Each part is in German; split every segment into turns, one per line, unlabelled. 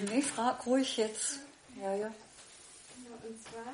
Nee, frag ruhig jetzt. Ja.
Genau, und zwar,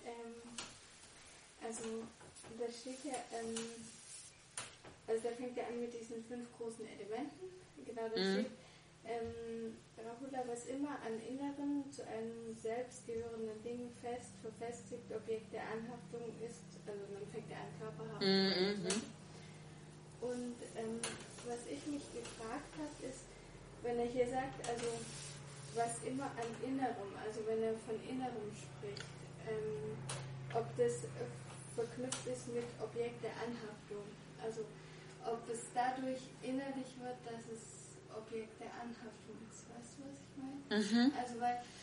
also da steht ja, also da fängt ja an mit diesen 5 großen Elementen. Genau, da steht, Rahula, was immer an Inneren zu einem selbst gehörenden Ding fest, verfestigt, Objekt der Anhaftung ist, also man fängt ja an Körperhaftung. Und was ich mich gefragt habe, ist, wenn er hier sagt, also was immer an Innerem, also wenn er von Innerem spricht, ob das verknüpft ist mit Objekt der Anhaftung, also ob es dadurch innerlich wird, dass es Objekt der Anhaftung ist. Weißt du, was ich meine? Also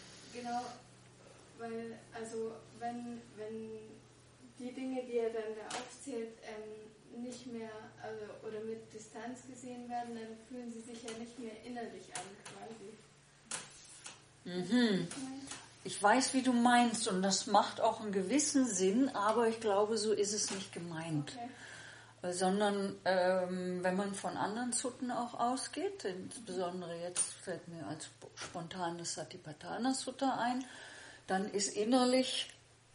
also wenn die Dinge, die er dann da aufzählt, nicht mehr, also oder mit Distanz gesehen werden, dann fühlen sie sich ja nicht mehr innerlich an, quasi.
Ich weiß, wie du meinst, und das macht auch einen gewissen Sinn, aber ich glaube, so ist es nicht gemeint. Okay. Sondern wenn man von anderen Sutten auch ausgeht, insbesondere jetzt fällt mir als spontanes Satipatthana Sutta ein, dann ist innerlich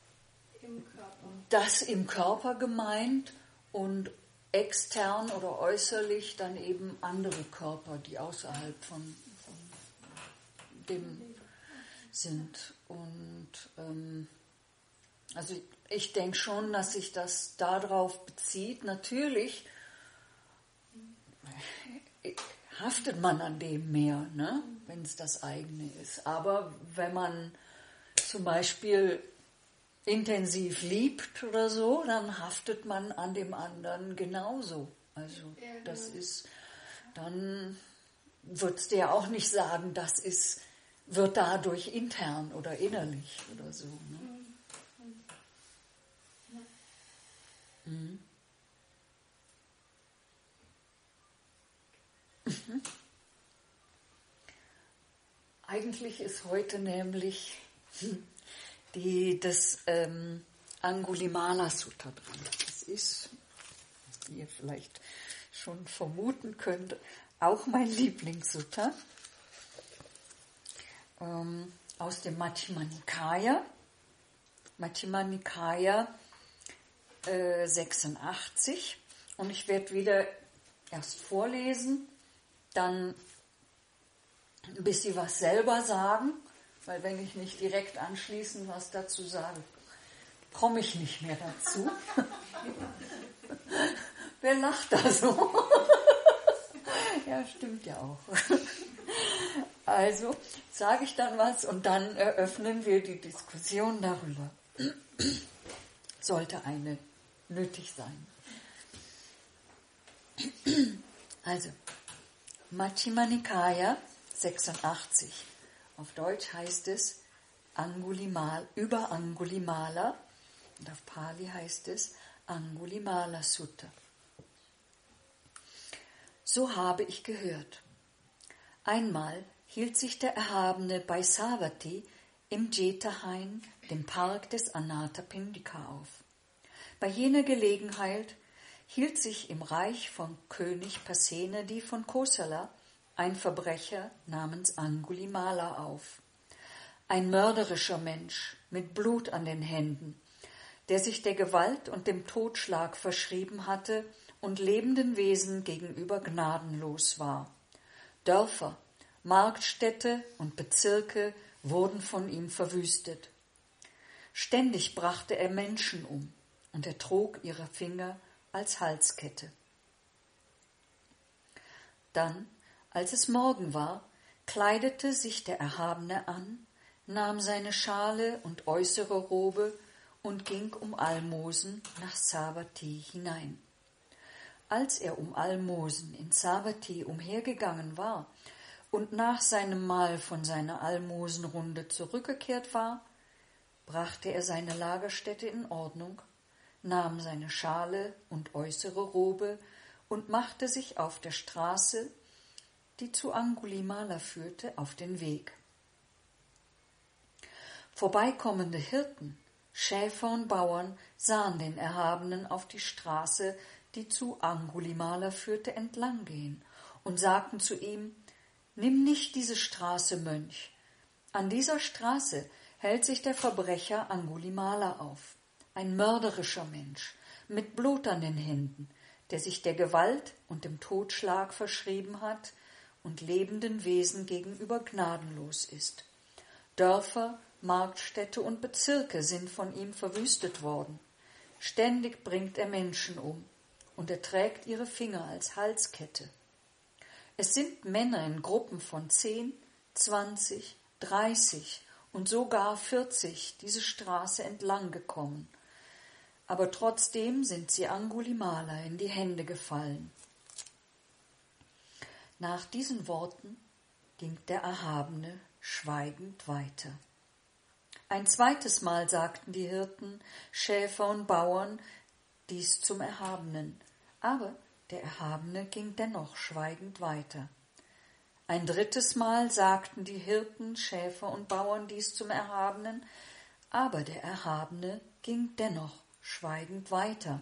das im Körper gemeint und extern oder äußerlich dann eben andere Körper, die außerhalb von dem sind. Und also ich denke schon, dass sich das darauf bezieht. Natürlich haftet man an dem mehr, ne, wenn es das eigene ist. Aber wenn man zum Beispiel intensiv liebt oder so, dann haftet man an dem anderen genauso. Also das ist, dann würdest du ja auch nicht sagen, das wird dadurch intern oder innerlich oder so. Ne? Eigentlich ist heute nämlich das Angulimala Sutta dran. Das ist, wie ihr vielleicht schon vermuten könnt, auch mein Lieblingssutta aus dem Majjhima Nikaya. Majjhima Nikaya 86. Und ich werde wieder erst vorlesen, dann ein bisschen was selber sagen, weil wenn ich nicht direkt anschließend was dazu sage, komme ich nicht mehr dazu. Wer lacht da so? Ja, stimmt ja auch. Also sage ich dann was und dann eröffnen wir die Diskussion darüber. Sollte eine nötig sein. Also, Majjhima Nikaya 86. Auf Deutsch heißt es über Angulimala und auf Pali heißt es Angulimala Sutta. So habe ich gehört. Einmal hielt sich der Erhabene bei Savatthi im Jeta-Hain, dem Park des Anathapindika, auf. Bei jener Gelegenheit hielt sich im Reich von König Pasenadi von Kosala ein Verbrecher namens Angulimala auf. Ein mörderischer Mensch mit Blut an den Händen, der sich der Gewalt und dem Totschlag verschrieben hatte und lebenden Wesen gegenüber gnadenlos war. Dörfer, Marktstädte und Bezirke wurden von ihm verwüstet. Ständig brachte er Menschen um und er trug ihre Finger als Halskette. Dann, als es Morgen war, kleidete sich der Erhabene an, nahm seine Schale und äußere Robe und ging um Almosen nach Savatthi hinein. Als er um Almosen in Savatthi umhergegangen war und nach seinem Mahl von seiner Almosenrunde zurückgekehrt war, brachte er seine Lagerstätte in Ordnung, nahm seine Schale und äußere Robe und machte sich auf der Straße, die zu Angulimala führte, auf den Weg. Vorbeikommende Hirten, Schäfer und Bauern sahen den Erhabenen auf die Straße, die zu Angulimala führte, entlang gehen und sagten zu ihm: »Nimm nicht diese Straße, Mönch, An dieser Straße hält sich der Verbrecher Angulimala auf, ein mörderischer Mensch mit Blut an den Händen, der sich der Gewalt und dem Totschlag verschrieben hat und lebenden Wesen gegenüber gnadenlos ist. Dörfer, Marktstädte und Bezirke sind von ihm verwüstet worden. Ständig bringt er Menschen um und er trägt ihre Finger als Halskette. Es sind Männer in Gruppen von 10, 20, 30 und sogar 40 diese Straße entlang gekommen. Aber trotzdem sind sie Angulimala in die Hände gefallen. Nach diesen Worten ging der Erhabene schweigend weiter. Ein zweites Mal sagten die Hirten, Schäfer und Bauern dies zum Erhabenen, aber der Erhabene ging dennoch schweigend weiter. Ein drittes Mal sagten die Hirten, Schäfer und Bauern dies zum Erhabenen, aber der Erhabene ging dennoch schweigend weiter.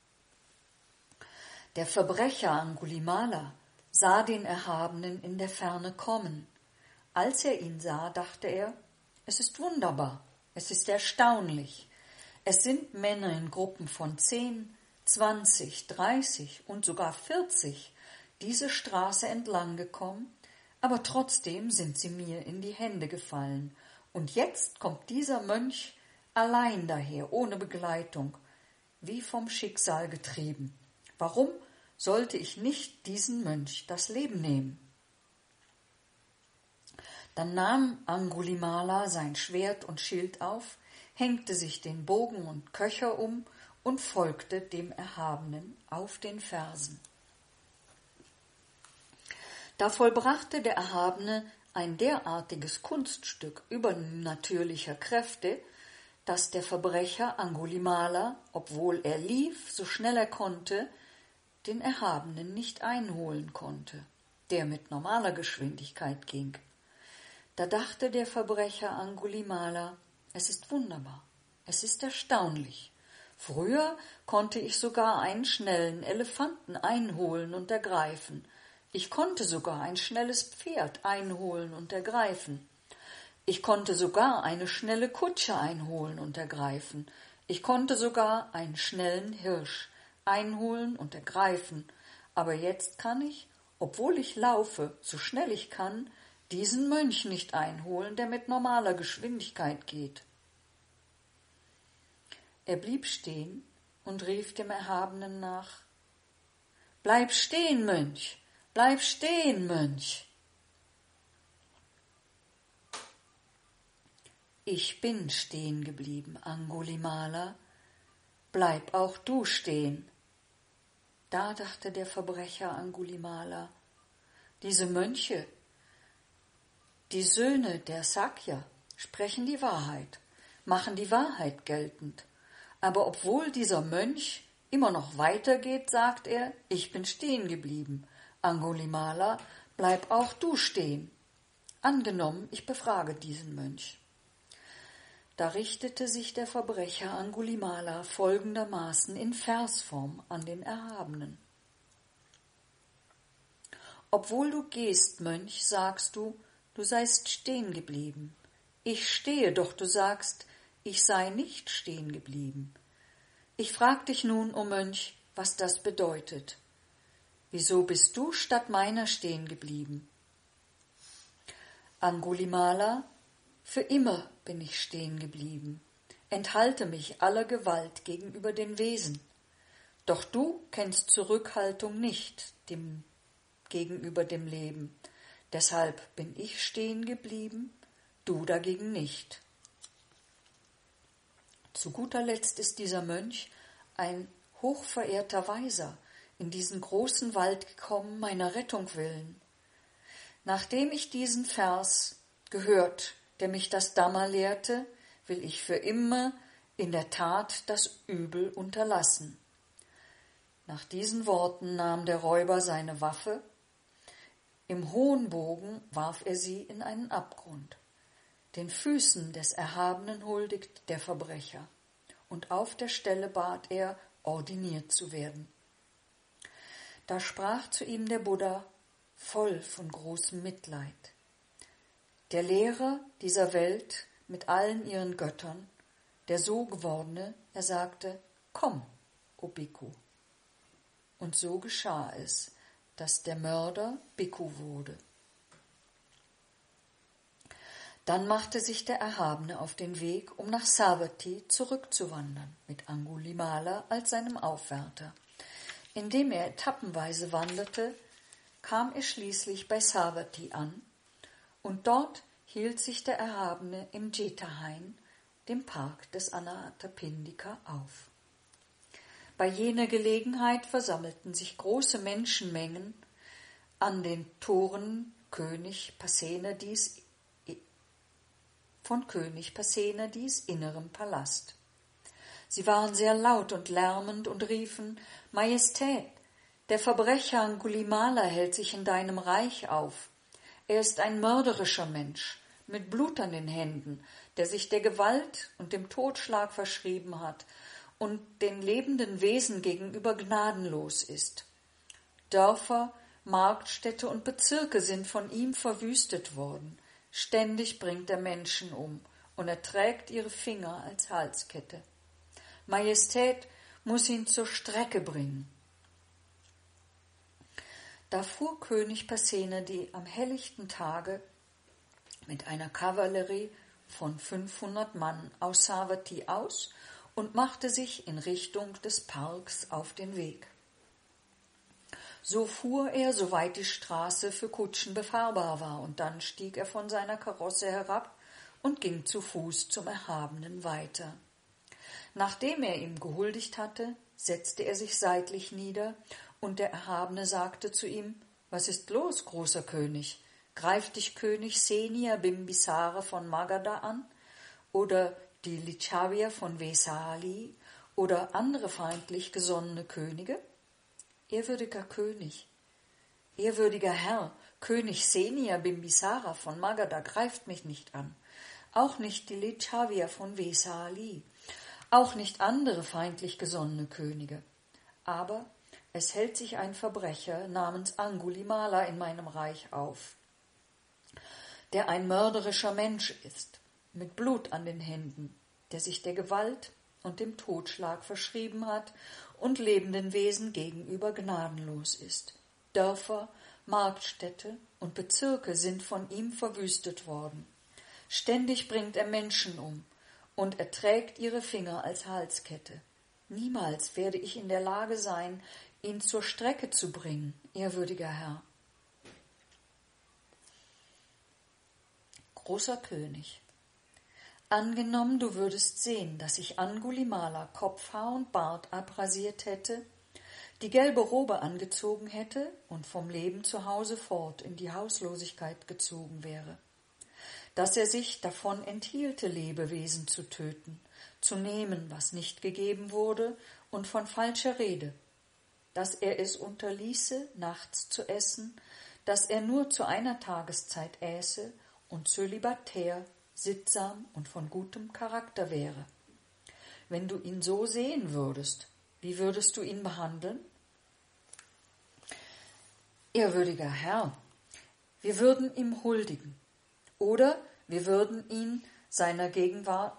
Der Verbrecher Angulimala sah den Erhabenen in der Ferne kommen. Als er ihn sah, dachte er, es ist wunderbar, es ist erstaunlich. Es sind Männer in Gruppen von 10, 20, 30 und sogar 40 diese Straße entlang gekommen, aber trotzdem sind sie mir in die Hände gefallen. Und jetzt kommt dieser Mönch allein daher, ohne Begleitung, wie vom Schicksal getrieben. Warum sollte ich nicht diesen Mönch das Leben nehmen? Dann nahm Angulimala sein Schwert und Schild auf, hängte sich den Bogen und Köcher um und folgte dem Erhabenen auf den Fersen. Da vollbrachte der Erhabene ein derartiges Kunststück übernatürlicher Kräfte, dass der Verbrecher Angulimala, obwohl er lief, so schnell er konnte, den Erhabenen nicht einholen konnte, der mit normaler Geschwindigkeit ging. Da dachte der Verbrecher Angulimala, es ist wunderbar, es ist erstaunlich. Früher konnte ich sogar einen schnellen Elefanten einholen und ergreifen. Ich konnte sogar ein schnelles Pferd einholen und ergreifen. Ich konnte sogar eine schnelle Kutsche einholen und ergreifen. Ich konnte sogar einen schnellen Hirsch einholen und ergreifen. Aber jetzt kann ich, obwohl ich laufe, so schnell ich kann, diesen Mönch nicht einholen, der mit normaler Geschwindigkeit geht. Er blieb stehen und rief dem Erhabenen nach, »Bleib stehen, Mönch! Bleib stehen, Mönch!« »Ich bin stehen geblieben, Angulimala. Bleib auch du stehen.« Da dachte der Verbrecher Angulimala, diese Mönche, die Söhne der Sakya, sprechen die Wahrheit, machen die Wahrheit geltend. Aber obwohl dieser Mönch immer noch weitergeht, sagt er, ich bin stehen geblieben. Angulimala, bleib auch du stehen. Angenommen, ich befrage diesen Mönch. Da richtete sich der Verbrecher Angulimala folgendermaßen in Versform an den Erhabenen. Obwohl du gehst, Mönch, sagst du, du seist stehen geblieben. Ich stehe, doch du sagst, ich sei nicht stehen geblieben. Ich frag dich nun, o Mönch, was das bedeutet. Wieso bist du statt meiner stehen geblieben? Angulimala, für immer bin ich stehen geblieben, enthalte mich aller Gewalt gegenüber den Wesen. Doch du kennst Zurückhaltung nicht gegenüber dem Leben. Deshalb bin ich stehen geblieben, du dagegen nicht. Zu guter Letzt ist dieser Mönch, ein hochverehrter Weiser, in diesen großen Wald gekommen, meiner Rettung willen. Nachdem ich diesen Vers gehört, der mich das Dhamma lehrte, will ich für immer in der Tat das Übel unterlassen. Nach diesen Worten nahm der Räuber seine Waffe, im hohen Bogen warf er sie in einen Abgrund. Den Füßen des Erhabenen huldigt der Verbrecher, und auf der Stelle bat er, ordiniert zu werden. Da sprach zu ihm der Buddha, voll von großem Mitleid: Der Lehrer dieser Welt mit allen ihren Göttern, der so gewordene, er sagte, komm, o Bhikkhu. Und so geschah es, dass der Mörder Bhikkhu wurde. Dann machte sich der Erhabene auf den Weg, um nach Savatthi zurückzuwandern, mit Angulimala als seinem Aufwärter. Indem er etappenweise wanderte, kam er schließlich bei Savatthi an, und dort hielt sich der Erhabene im Jeta-Hain, dem Park des Anathapindika, auf. Bei jener Gelegenheit versammelten sich große Menschenmengen an den Toren von König Pasenadis innerem Palast. Sie waren sehr laut und lärmend und riefen, Majestät, der Verbrecher Angulimala hält sich in deinem Reich auf. Er ist ein mörderischer Mensch, mit Blut an den Händen, der sich der Gewalt und dem Totschlag verschrieben hat und den lebenden Wesen gegenüber gnadenlos ist. Dörfer, Marktstädte und Bezirke sind von ihm verwüstet worden. Ständig bringt er Menschen um und er trägt ihre Finger als Halskette. Majestät muss ihn zur Strecke bringen. Da fuhr König Pasenadi am helllichten Tage mit einer Kavallerie von 500 Mann aus Savatthi aus und machte sich in Richtung des Parks auf den Weg. So fuhr er, soweit die Straße für Kutschen befahrbar war, und dann stieg er von seiner Karosse herab und ging zu Fuß zum Erhabenen weiter. Nachdem er ihm gehuldigt hatte, setzte er sich seitlich nieder, und der Erhabene sagte zu ihm, »Was ist los, großer König? Greift dich König Senia Bimbisara von Magadha an oder die Lichavia von Vesali oder andere feindlich gesonnene Könige?« Ehrwürdiger König, ehrwürdiger Herr, König Senia Bimbisara von Magadha greift mich nicht an, auch nicht die Lichavia von Vesali, auch nicht andere feindlich gesonnene Könige. Aber es hält sich ein Verbrecher namens Angulimala in meinem Reich auf, der ein mörderischer Mensch ist, mit Blut an den Händen, der sich der Gewalt und dem Totschlag verschrieben hat und lebenden Wesen gegenüber gnadenlos ist. Dörfer, Marktstädte und Bezirke sind von ihm verwüstet worden. Ständig bringt er Menschen um, und er trägt ihre Finger als Halskette. Niemals werde ich in der Lage sein, ihn zur Strecke zu bringen, ehrwürdiger Herr. Großer König, angenommen, du würdest sehen, dass ich Angulimala Kopfhaar und Bart abrasiert hätte, die gelbe Robe angezogen hätte und vom Leben zu Hause fort in die Hauslosigkeit gezogen wäre, dass er sich davon enthielte, Lebewesen zu töten, zu nehmen, was nicht gegeben wurde, und von falscher Rede, dass er es unterließe, nachts zu essen, dass er nur zu einer Tageszeit äße und zölibatär, sittsam und von gutem Charakter wäre. Wenn du ihn so sehen würdest, wie würdest du ihn behandeln? Ehrwürdiger Herr, wir würden ihm huldigen, oder wir würden in seiner Gegenwart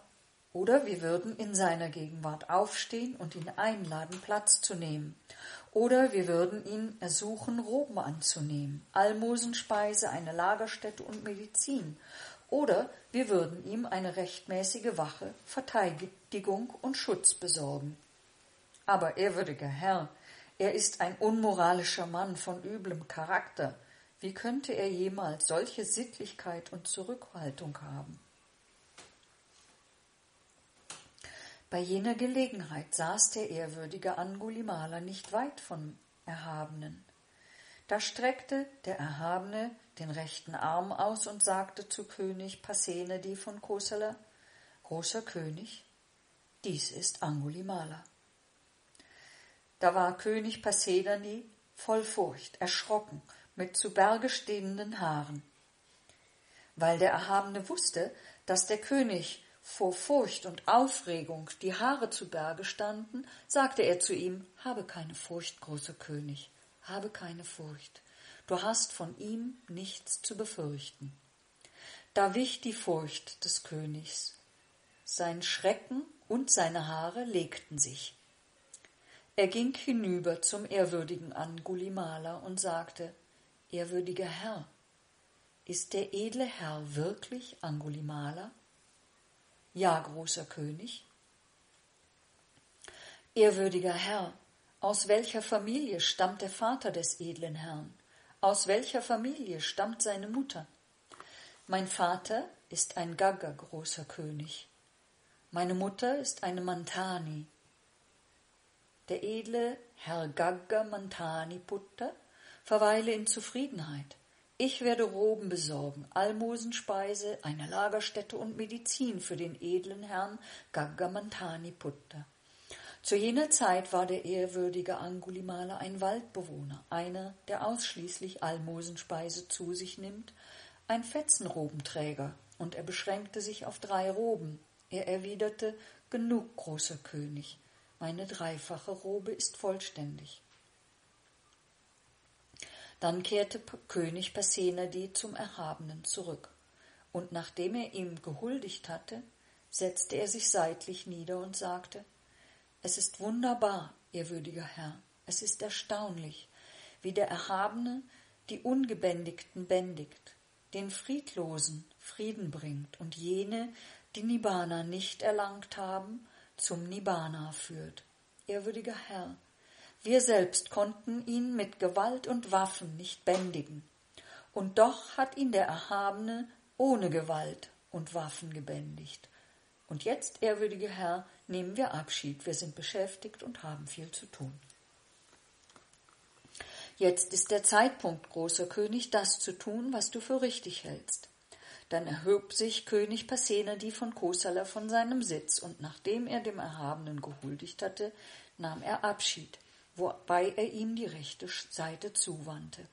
aufstehen und ihn einladen, Platz zu nehmen, oder wir würden ihn ersuchen, Roben anzunehmen, Almosenspeise, eine Lagerstätte und Medizin, oder wir würden ihm eine rechtmäßige Wache, Verteidigung und Schutz besorgen. Aber, ehrwürdiger Herr, er ist ein unmoralischer Mann von üblem Charakter. Wie könnte er jemals solche Sittlichkeit und Zurückhaltung haben? Bei jener Gelegenheit saß der ehrwürdige Angulimala nicht weit vom Erhabenen. Da streckte der Erhabene den rechten Arm aus und sagte zu König Pasenadi von Kosala, »Großer König, dies ist Angulimala.« Da war König Pasenadi voll Furcht, erschrocken, mit zu Berge stehenden Haaren. Weil der Erhabene wusste, dass der König vor Furcht und Aufregung die Haare zu Berge standen, sagte er zu ihm, »Habe keine Furcht, großer König, habe keine Furcht. Du hast von ihm nichts zu befürchten.« Da wich die Furcht des Königs. Sein Schrecken und seine Haare legten sich. Er ging hinüber zum ehrwürdigen Angulimala und sagte: Ehrwürdiger Herr, ist der edle Herr wirklich Angulimala? Ja, großer König. Ehrwürdiger Herr, aus welcher Familie stammt der Vater des edlen Herrn? Aus welcher Familie stammt seine Mutter? Mein Vater ist ein Gagga, großer König. Meine Mutter ist eine Mantani. Der edle Herr Gagga Mantani Putta verweile in Zufriedenheit. Ich werde Roben besorgen, Almosenspeise, eine Lagerstätte und Medizin für den edlen Herrn Gagga Mantani Putta. Zu jener Zeit war der ehrwürdige Angulimala ein Waldbewohner, einer, der ausschließlich Almosenspeise zu sich nimmt, ein Fetzenrobenträger, und er beschränkte sich auf 3 Roben. Er erwiderte: Genug, großer König, meine 3-fache Robe ist vollständig. Dann kehrte König Pasenadi zum Erhabenen zurück, und nachdem er ihm gehuldigt hatte, setzte er sich seitlich nieder und sagte: Es ist wunderbar, ehrwürdiger Herr, es ist erstaunlich, wie der Erhabene die Ungebändigten bändigt, den Friedlosen Frieden bringt und jene, die Nibbana nicht erlangt haben, zum Nibbana führt. Ehrwürdiger Herr, wir selbst konnten ihn mit Gewalt und Waffen nicht bändigen, und doch hat ihn der Erhabene ohne Gewalt und Waffen gebändigt. Und jetzt, ehrwürdiger Herr, nehmen wir Abschied, wir sind beschäftigt und haben viel zu tun. Jetzt ist der Zeitpunkt, großer König, das zu tun, was du für richtig hältst. Dann erhob sich König Pasenadi von Kosala von seinem Sitz, und nachdem er dem Erhabenen gehuldigt hatte, nahm er Abschied, wobei er ihm die rechte Seite zuwandte.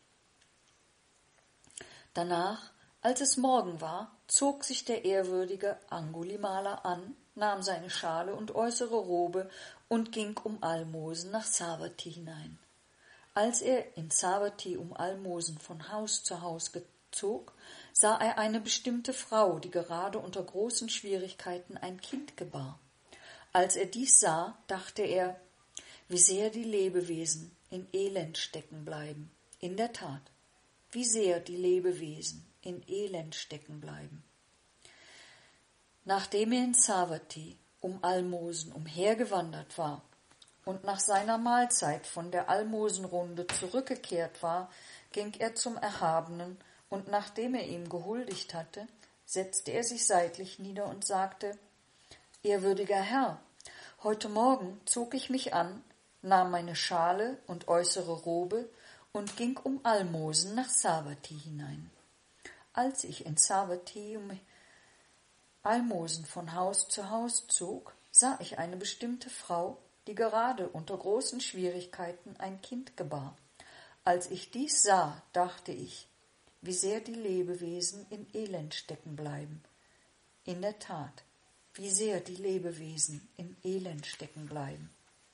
Danach, als es Morgen war, zog sich der ehrwürdige Angulimala an, nahm seine Schale und äußere Robe und ging um Almosen nach Savatthi hinein. Als er in Savatthi um Almosen von Haus zu Haus zog, sah er eine bestimmte Frau, die gerade unter großen Schwierigkeiten ein Kind gebar. Als er dies sah, dachte er: Wie sehr die Lebewesen in Elend stecken bleiben. In der Tat, wie sehr die Lebewesen in Elend stecken bleiben. Nachdem er in Savatthi um Almosen umhergewandert war und nach seiner Mahlzeit von der Almosenrunde zurückgekehrt war, ging er zum Erhabenen, und nachdem er ihm gehuldigt hatte, setzte er sich seitlich nieder und sagte: Ehrwürdiger Herr, heute Morgen zog ich mich an, nahm meine Schale und äußere Robe und ging um Almosen nach Savatthi hinein. Als ich in Savatthi um Almosen von Haus zu Haus zog, sah ich eine bestimmte Frau, die gerade unter großen Schwierigkeiten ein Kind gebar. Als ich dies sah, dachte ich: Wie sehr die Lebewesen in Elend stecken bleiben. In der Tat, wie sehr die Lebewesen in Elend stecken bleiben.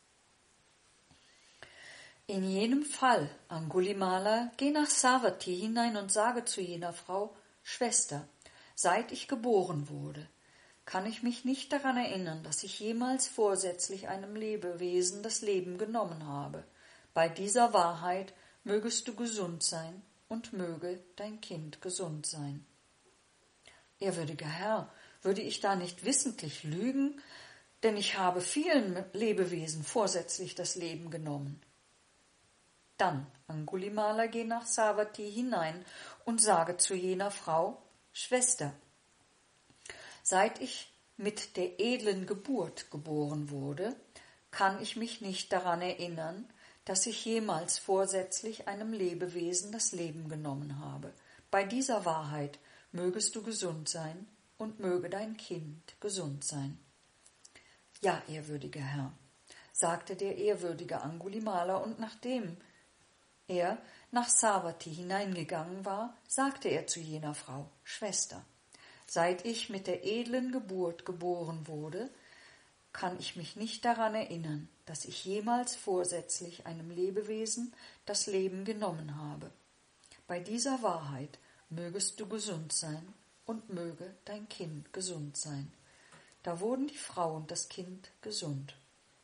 In jenem Fall, Angulimala, geh nach Savatthi hinein und sage zu jener Frau: Schwester, seit ich geboren wurde, kann ich mich nicht daran erinnern, dass ich jemals vorsätzlich einem Lebewesen das Leben genommen habe. Bei dieser Wahrheit mögest du gesund sein und möge dein Kind gesund sein. Ehrwürdiger Herr, würde ich da nicht wissentlich lügen, denn ich habe vielen Lebewesen vorsätzlich das Leben genommen. Dann, Angulimala, geh nach Savatthi hinein und sage zu jener Frau: Schwester, seit ich mit der edlen Geburt geboren wurde, kann ich mich nicht daran erinnern, dass ich jemals vorsätzlich einem Lebewesen das Leben genommen habe. Bei dieser Wahrheit mögest du gesund sein und möge dein Kind gesund sein. Ja, ehrwürdiger Herr, sagte der ehrwürdige Angulimala, und nachdem er nach Savatthi hineingegangen war, sagte er zu jener Frau: Schwester, seit ich mit der edlen Geburt geboren wurde, kann ich mich nicht daran erinnern, dass ich jemals vorsätzlich einem Lebewesen das Leben genommen habe. Bei dieser Wahrheit mögest du gesund sein und möge dein Kind gesund sein. Da wurden die Frau und das Kind gesund.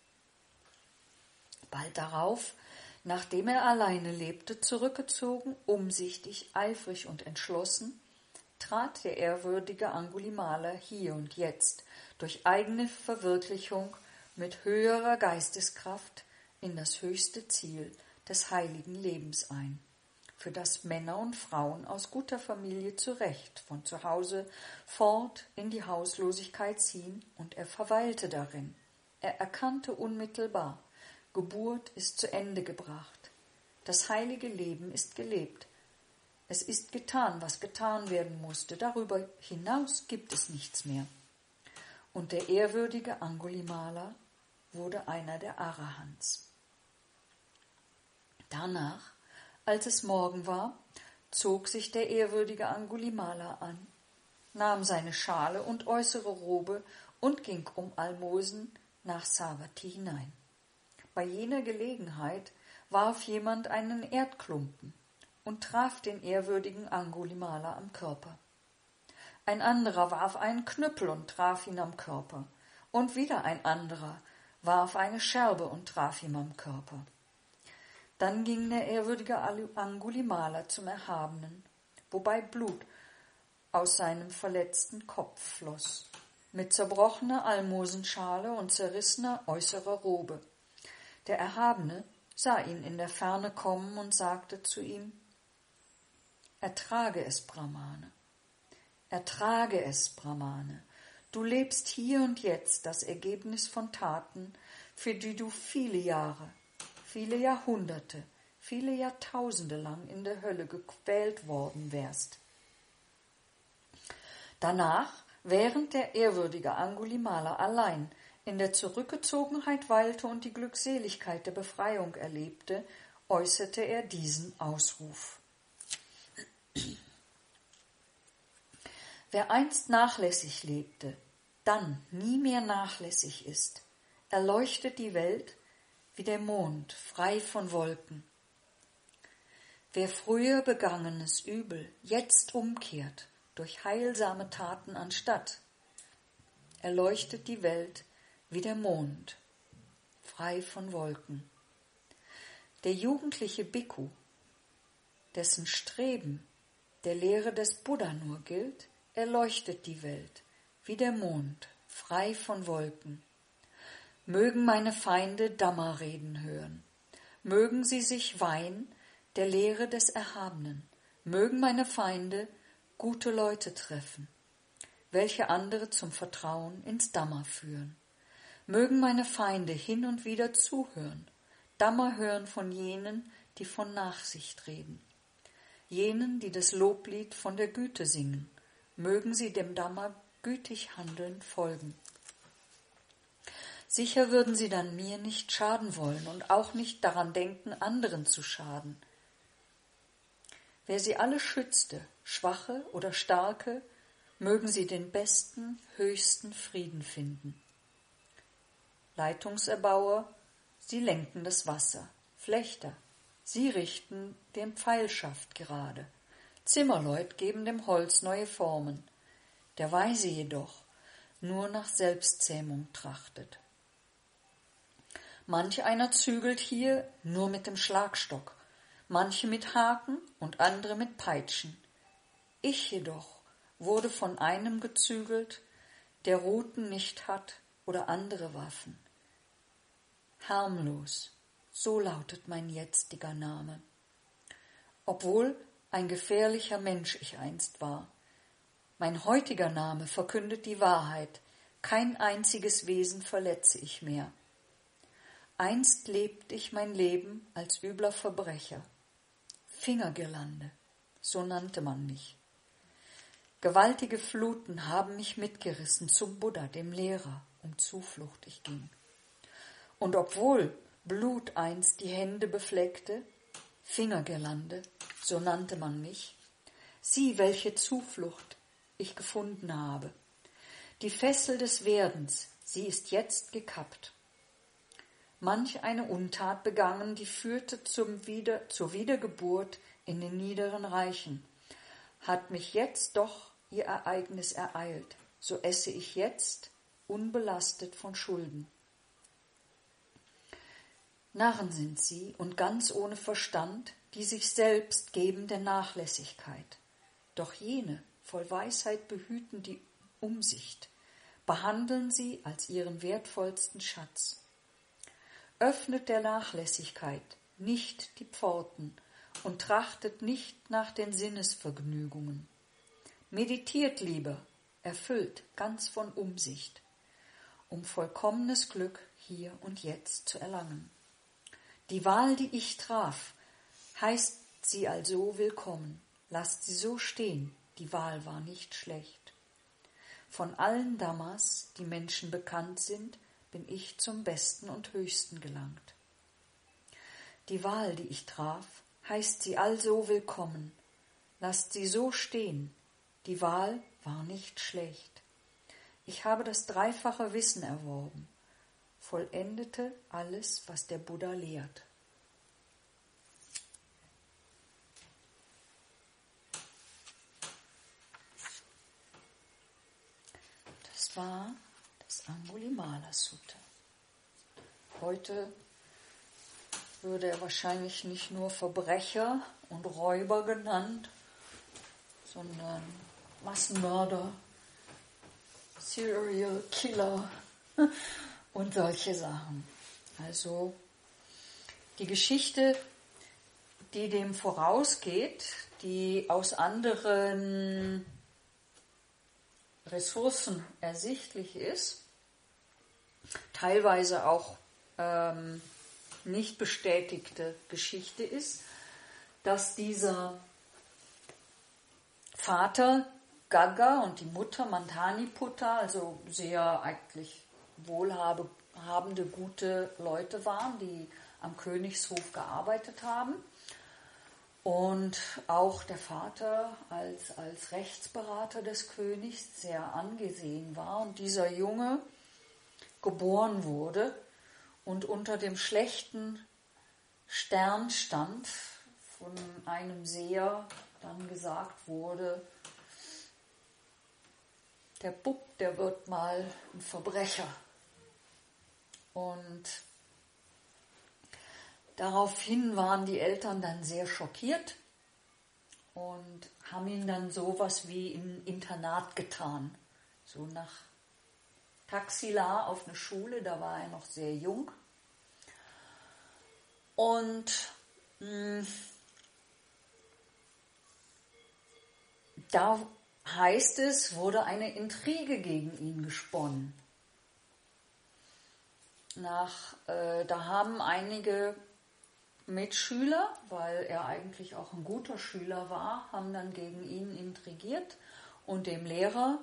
Bald darauf, nachdem er alleine lebte, zurückgezogen, umsichtig, eifrig und entschlossen, trat der ehrwürdige Angulimala hier und jetzt durch eigene Verwirklichung mit höherer Geisteskraft in das höchste Ziel des heiligen Lebens ein, für das Männer und Frauen aus guter Familie zurecht von zu Hause fort in die Hauslosigkeit ziehen, und er verweilte darin. Er erkannte unmittelbar, Geburt ist zu Ende gebracht. Das heilige Leben ist gelebt. Es ist getan, was getan werden musste. Darüber hinaus gibt es nichts mehr. Und der ehrwürdige Angulimala wurde einer der Arahants. Danach, als es Morgen war, zog sich der ehrwürdige Angulimala an, nahm seine Schale und äußere Robe und ging um Almosen nach Savatthi hinein. Bei jener Gelegenheit warf jemand einen Erdklumpen und traf den ehrwürdigen Angulimala am Körper. Ein anderer warf einen Knüppel und traf ihn am Körper, und wieder ein anderer warf eine Scherbe und traf ihn am Körper. Dann ging der ehrwürdige Angulimala zum Erhabenen, wobei Blut aus seinem verletzten Kopf floss, mit zerbrochener Almosenschale und zerrissener äußerer Robe. Der Erhabene sah ihn in der Ferne kommen und sagte zu ihm: Ertrage es, Brahmane, ertrage es, Brahmane. Du lebst hier und jetzt das Ergebnis von Taten, für die du viele Jahre, viele Jahrhunderte, viele Jahrtausende lang in der Hölle gequält worden wärst. Danach, während der ehrwürdige Angulimala allein in der Zurückgezogenheit weilte und die Glückseligkeit der Befreiung erlebte, äußerte er diesen Ausruf: Wer einst nachlässig lebte, dann nie mehr nachlässig ist, erleuchtet die Welt wie der Mond, frei von Wolken. Wer früher begangenes Übel jetzt umkehrt, durch heilsame Taten anstatt, erleuchtet die Welt wie der Mond, frei von Wolken. Der jugendliche Bhikkhu, dessen Streben der Lehre des Buddha nur gilt, erleuchtet die Welt wie der Mond, frei von Wolken. Mögen meine Feinde Dhamma-Reden hören, mögen sie sich weihen der Lehre des Erhabenen, mögen meine Feinde gute Leute treffen, welche andere zum Vertrauen ins Dhamma führen. Mögen meine Feinde hin und wieder zuhören, Dhamma hören von jenen, die von Nachsicht reden, jenen, die das Loblied von der Güte singen, mögen sie dem Dhamma gütig handelnd folgen. Sicher würden sie dann mir nicht schaden wollen und auch nicht daran denken, anderen zu schaden. Wer sie alle schützte, Schwache oder Starke, mögen sie den besten, höchsten Frieden finden. Leitungserbauer, sie lenken das Wasser. Flechter, sie richten den Pfeilschaft gerade. Zimmerleut geben dem Holz neue Formen. Der Weise jedoch nur nach Selbstzähmung trachtet. Manch einer zügelt hier nur mit dem Schlagstock, manche mit Haken und andere mit Peitschen. Ich jedoch wurde von einem gezügelt, der Ruten nicht hat oder andere Waffen. Harmlos, so lautet mein jetziger Name. Obwohl ein gefährlicher Mensch ich einst war. Mein heutiger Name verkündet die Wahrheit, kein einziges Wesen verletze ich mehr. Einst lebte ich mein Leben als übler Verbrecher. Fingergirlande, so nannte man mich. Gewaltige Fluten haben mich mitgerissen zum Buddha, dem Lehrer, um Zuflucht ich ging. Und obwohl Blut einst die Hände befleckte, Fingergirlande, so nannte man mich, sieh, welche Zuflucht ich gefunden habe. Die Fessel des Werdens, sie ist jetzt gekappt. Manch eine Untat begangen, die führte zur Wiedergeburt in den niederen Reichen, hat mich jetzt doch ihr Ereignis ereilt, so esse ich jetzt, unbelastet von Schulden. Narren sind sie und ganz ohne Verstand, die sich selbst geben der Nachlässigkeit. Doch jene, voll Weisheit behüten die Umsicht, behandeln sie als ihren wertvollsten Schatz. Öffnet der Nachlässigkeit nicht die Pforten und trachtet nicht nach den Sinnesvergnügungen. Meditiert lieber, erfüllt ganz von Umsicht, um vollkommenes Glück hier und jetzt zu erlangen. Die Wahl, die ich traf, heißt sie also willkommen. Lasst sie so stehen, die Wahl war nicht schlecht. Von allen Dhammas, die Menschen bekannt sind, bin ich zum Besten und Höchsten gelangt. Die Wahl, die ich traf, heißt sie also willkommen. Lasst sie so stehen, die Wahl war nicht schlecht. Ich habe das dreifache Wissen erworben, vollendete alles, was der Buddha lehrt. Das war das Angulimala Sutta. Heute würde er wahrscheinlich nicht nur Verbrecher und Räuber genannt, sondern Massenmörder, Serial Killer und solche Sachen. Also die Geschichte, die dem vorausgeht, die aus anderen Ressourcen ersichtlich ist, teilweise auch nicht bestätigte Geschichte ist, dass dieser Vater Gagga und die Mutter Mantaniputta, also sehr eigentlich wohlhabende, gute Leute waren, die am Königshof gearbeitet haben. Und auch der Vater als Rechtsberater des Königs sehr angesehen war. Und dieser Junge geboren wurde und unter dem schlechten Stern stand, von einem Seher dann gesagt wurde, der Bub, der wird mal ein Verbrecher. Und daraufhin waren die Eltern dann sehr schockiert und haben ihn dann sowas wie im Internat getan. So nach Taxila auf eine Schule, da war er noch sehr jung. Und da heißt es, wurde eine Intrige gegen ihn gesponnen. Da haben einige Mitschüler, weil er eigentlich auch ein guter Schüler war, haben dann gegen ihn intrigiert und dem Lehrer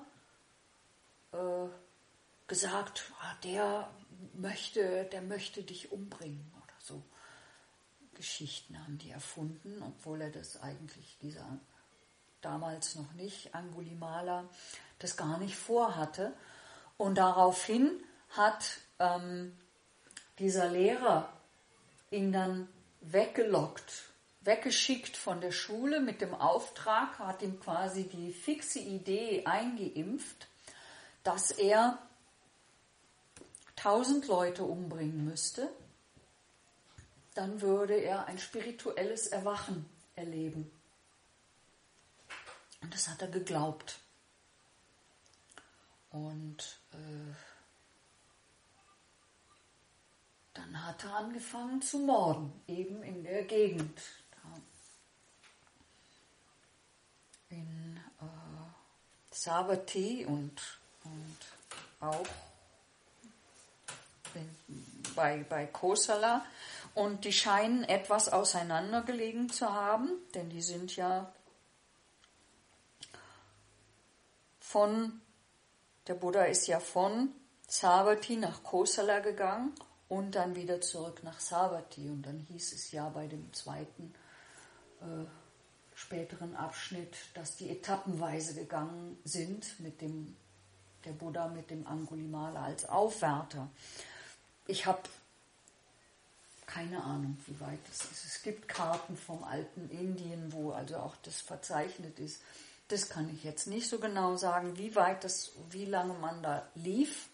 gesagt, der möchte dich umbringen oder so. Geschichten haben die erfunden, obwohl er das eigentlich, damals noch nicht, Angulimala, das gar nicht vorhatte. Und daraufhin hat dieser Lehrer ihn dann weggeschickt von der Schule mit dem Auftrag, hat ihm quasi die fixe Idee eingeimpft, dass er 1000 Leute umbringen müsste, dann würde er ein spirituelles Erwachen erleben. Und das hat er geglaubt. Und dann hat er angefangen zu morden, eben in der Gegend. In Savatthi und auch bei Kosala. Und die scheinen etwas auseinandergelegen zu haben, denn die sind ja der Buddha ist ja von Savatthi nach Kosala gegangen und dann wieder zurück nach Savatthi. Und dann hieß es ja bei dem zweiten späteren Abschnitt, dass die etappenweise gegangen sind der Buddha mit dem Angulimala als Aufwärter. Ich habe keine Ahnung, wie weit es ist. Es gibt Karten vom alten Indien, wo also auch das verzeichnet ist. Das kann ich jetzt nicht so genau sagen, wie lange man da lief.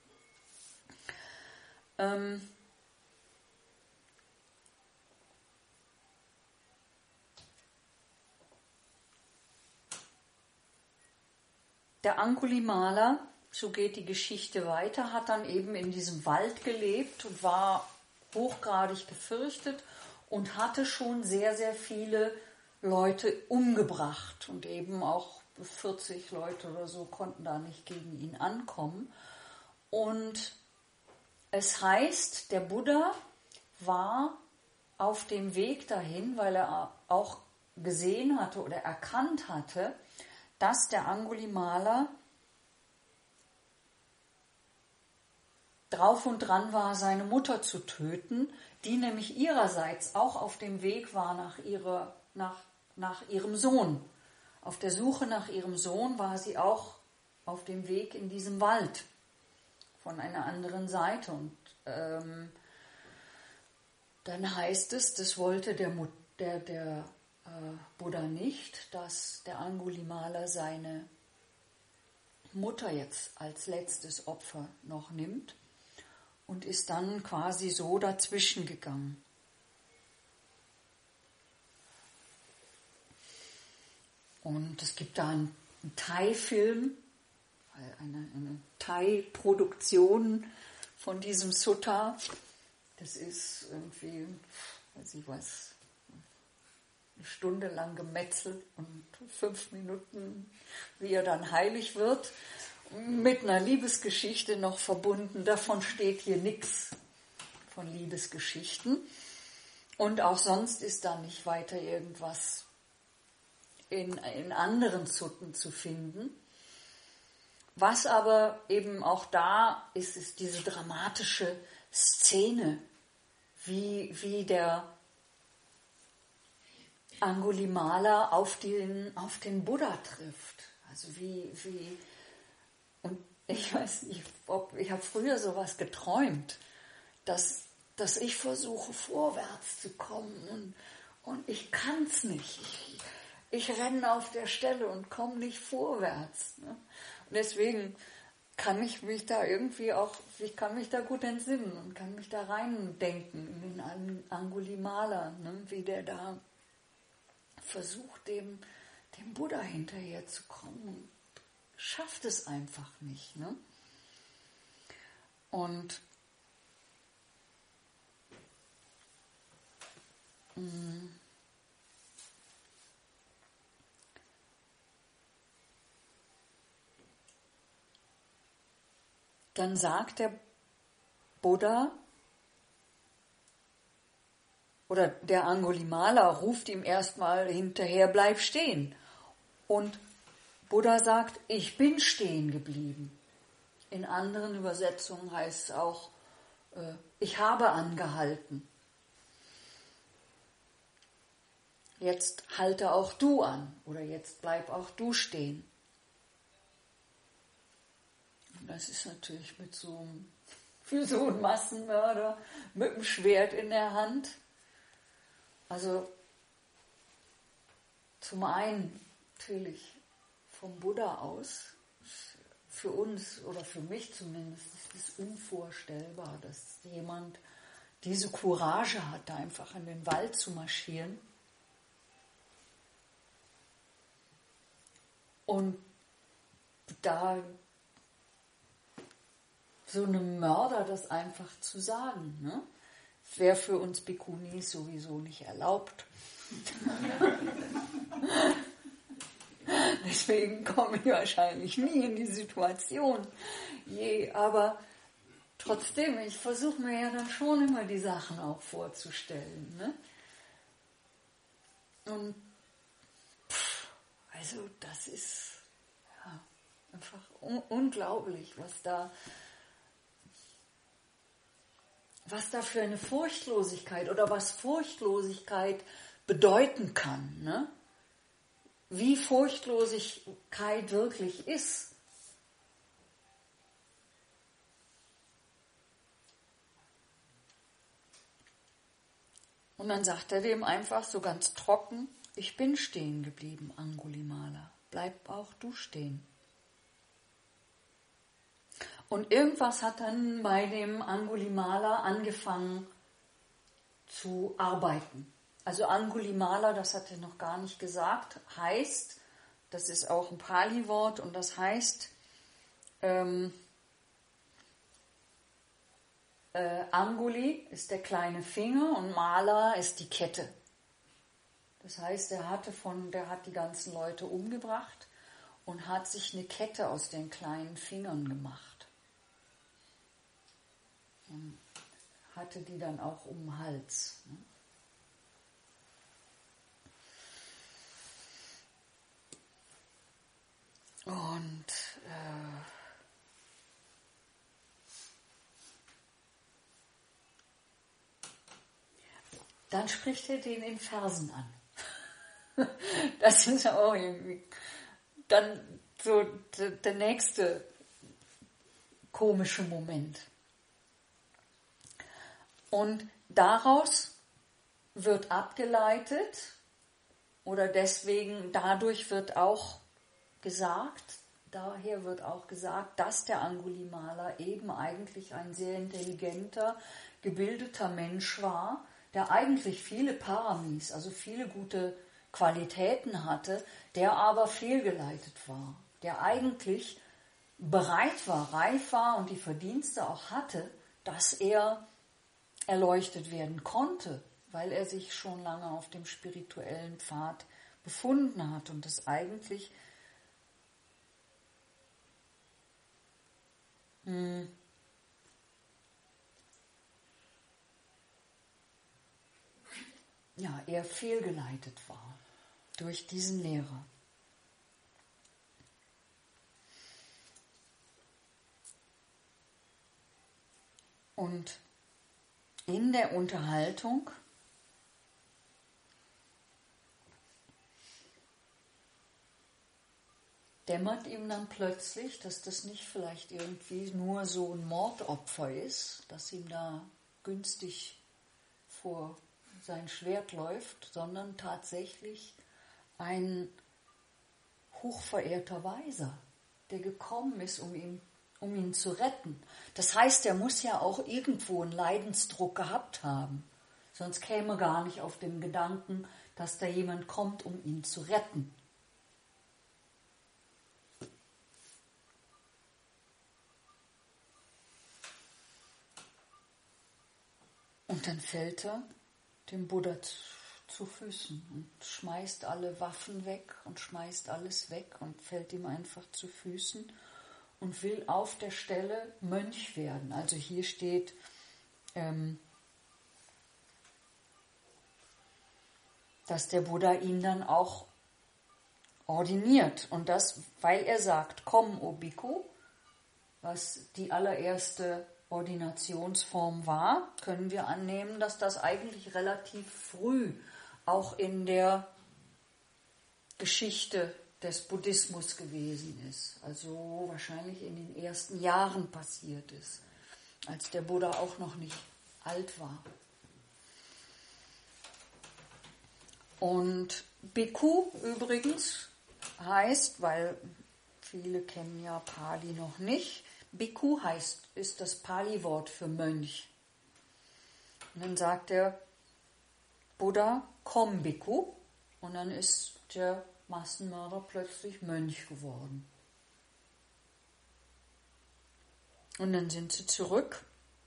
Der Angulimala, so geht die Geschichte weiter, hat dann eben in diesem Wald gelebt und war hochgradig gefürchtet und hatte schon sehr, sehr viele Leute umgebracht. Und eben auch 40 Leute oder so konnten da nicht gegen ihn ankommen. Und es heißt, der Buddha war auf dem Weg dahin, weil er auch gesehen hatte oder erkannt hatte, dass der Angulimala drauf und dran war, seine Mutter zu töten, die nämlich ihrerseits auch auf dem Weg war nach ihrem Sohn. Auf der Suche nach ihrem Sohn war sie auch auf dem Weg in diesem Wald von einer anderen Seite. Und dann heißt es, das wollte der Buddha nicht, dass der Angulimala seine Mutter jetzt als letztes Opfer noch nimmt und ist dann quasi so dazwischen gegangen. Und es gibt da einen Thai-Film, eine Thai-Produktion von diesem Sutta. Das ist irgendwie, weiß ich was, eine Stunde lang gemetzelt und 5 Minuten, wie er dann heilig wird, mit einer Liebesgeschichte noch verbunden. Davon steht hier nichts von Liebesgeschichten. Und auch sonst ist da nicht weiter irgendwas in anderen Sutten zu finden. Was aber eben auch da ist, ist diese dramatische Szene, wie der Angulimala auf den Buddha trifft. Also und ich weiß nicht, ich habe früher sowas geträumt, dass ich versuche vorwärts zu kommen und ich kann es nicht. Ich renne auf der Stelle und komme nicht vorwärts. Ne? Und deswegen kann ich mich da gut entsinnen und kann mich da reindenken in den Angulimala, ne? Wie der da versucht, dem Buddha hinterherzukommen und schafft es einfach nicht. Ne? Und dann sagt der Buddha, oder der Angulimala ruft ihm erstmal hinterher, bleib stehen. Und Buddha sagt, ich bin stehen geblieben. In anderen Übersetzungen heißt es auch, ich habe angehalten. Jetzt halte auch du an oder jetzt bleib auch du stehen. Und das ist natürlich für so einen Massenmörder mit dem Schwert in der Hand. Also zum einen natürlich vom Buddha aus, für uns oder für mich zumindest, ist es unvorstellbar, dass jemand diese Courage hat, da einfach in den Wald zu marschieren. Und da so einem Mörder das einfach zu sagen, ne? Wäre für uns Bhikkhunis sowieso nicht erlaubt. Deswegen komme ich wahrscheinlich nie in die Situation. Aber trotzdem, ich versuche mir ja dann schon immer die Sachen auch vorzustellen. Ne? Und also das ist ja, einfach unglaublich, was da für eine Furchtlosigkeit oder was Furchtlosigkeit bedeuten kann. Ne? Wie Furchtlosigkeit wirklich ist. Und dann sagt er dem einfach so ganz trocken, ich bin stehen geblieben, Angulimala. bleib auch du stehen. Und irgendwas hat dann bei dem Angulimala angefangen zu arbeiten. Also Angulimala, das hat er noch gar nicht gesagt, heißt, das ist auch ein Pali-Wort und das heißt, Anguli ist der kleine Finger und Mala ist die Kette. Das heißt, der hat die ganzen Leute umgebracht und hat sich eine Kette aus den kleinen Fingern gemacht. Und hatte die dann auch um den Hals. Und dann spricht er den in Versen an. Das ist auch irgendwie dann so der nächste komische Moment. Und daraus wird abgeleitet, oder dadurch wird auch gesagt, daher wird auch gesagt, dass der Angulimala eben eigentlich ein sehr intelligenter, gebildeter Mensch war, der eigentlich viele Paramis, also viele gute Qualitäten hatte, der aber fehlgeleitet war, der eigentlich bereit war, reif war und die Verdienste auch hatte, dass er erleuchtet werden konnte, weil er sich schon lange auf dem spirituellen Pfad befunden hat und das eigentlich er fehlgeleitet war durch diesen Lehrer. Und in der Unterhaltung dämmert ihm dann plötzlich, dass das nicht vielleicht irgendwie nur so ein Mordopfer ist, das ihm da günstig vor sein Schwert läuft, sondern tatsächlich ein hochverehrter Weiser, der gekommen ist, um ihn zu retten. Das heißt, er muss ja auch irgendwo einen Leidensdruck gehabt haben, sonst käme er gar nicht auf den Gedanken, dass da jemand kommt, um ihn zu retten. Und dann fällt er dem Buddha zu Füßen und schmeißt alle Waffen weg und schmeißt alles weg und fällt ihm einfach zu Füßen und will auf der Stelle Mönch werden. Also hier steht, dass der Buddha ihn dann auch ordiniert. Und das, weil er sagt, komm, o Bhikkhu, was die allererste Ordinationsform war, können wir annehmen, dass das eigentlich relativ früh auch in der Geschichte des Buddhismus gewesen ist. Also wahrscheinlich in den ersten Jahren passiert ist, als der Buddha auch noch nicht alt war. Und Bhikkhu übrigens heißt, weil viele kennen ja Pali noch nicht, Bhikkhu ist das Pali-Wort für Mönch. Und dann sagt der Buddha, komm Bhikkhu, und dann ist der Massenmörder plötzlich Mönch geworden. Und dann sind sie zurück,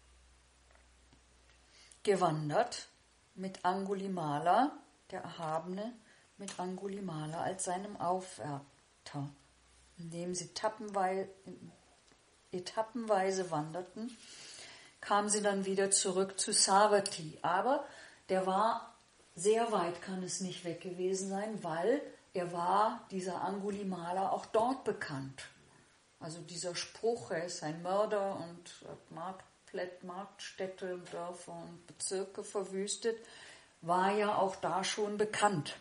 gewandert mit Angulimala, der Erhabene, mit Angulimala als seinem Aufwärter, indem sie etappenweise wanderten, kamen sie dann wieder zurück zu Savatthi. Aber der war sehr weit, kann es nicht weg gewesen sein, weil dieser Angulimala, auch dort bekannt. Also dieser Spruch, er ist ein Mörder und hat Marktstädte, Dörfer und Bezirke verwüstet, war ja auch da schon bekannt.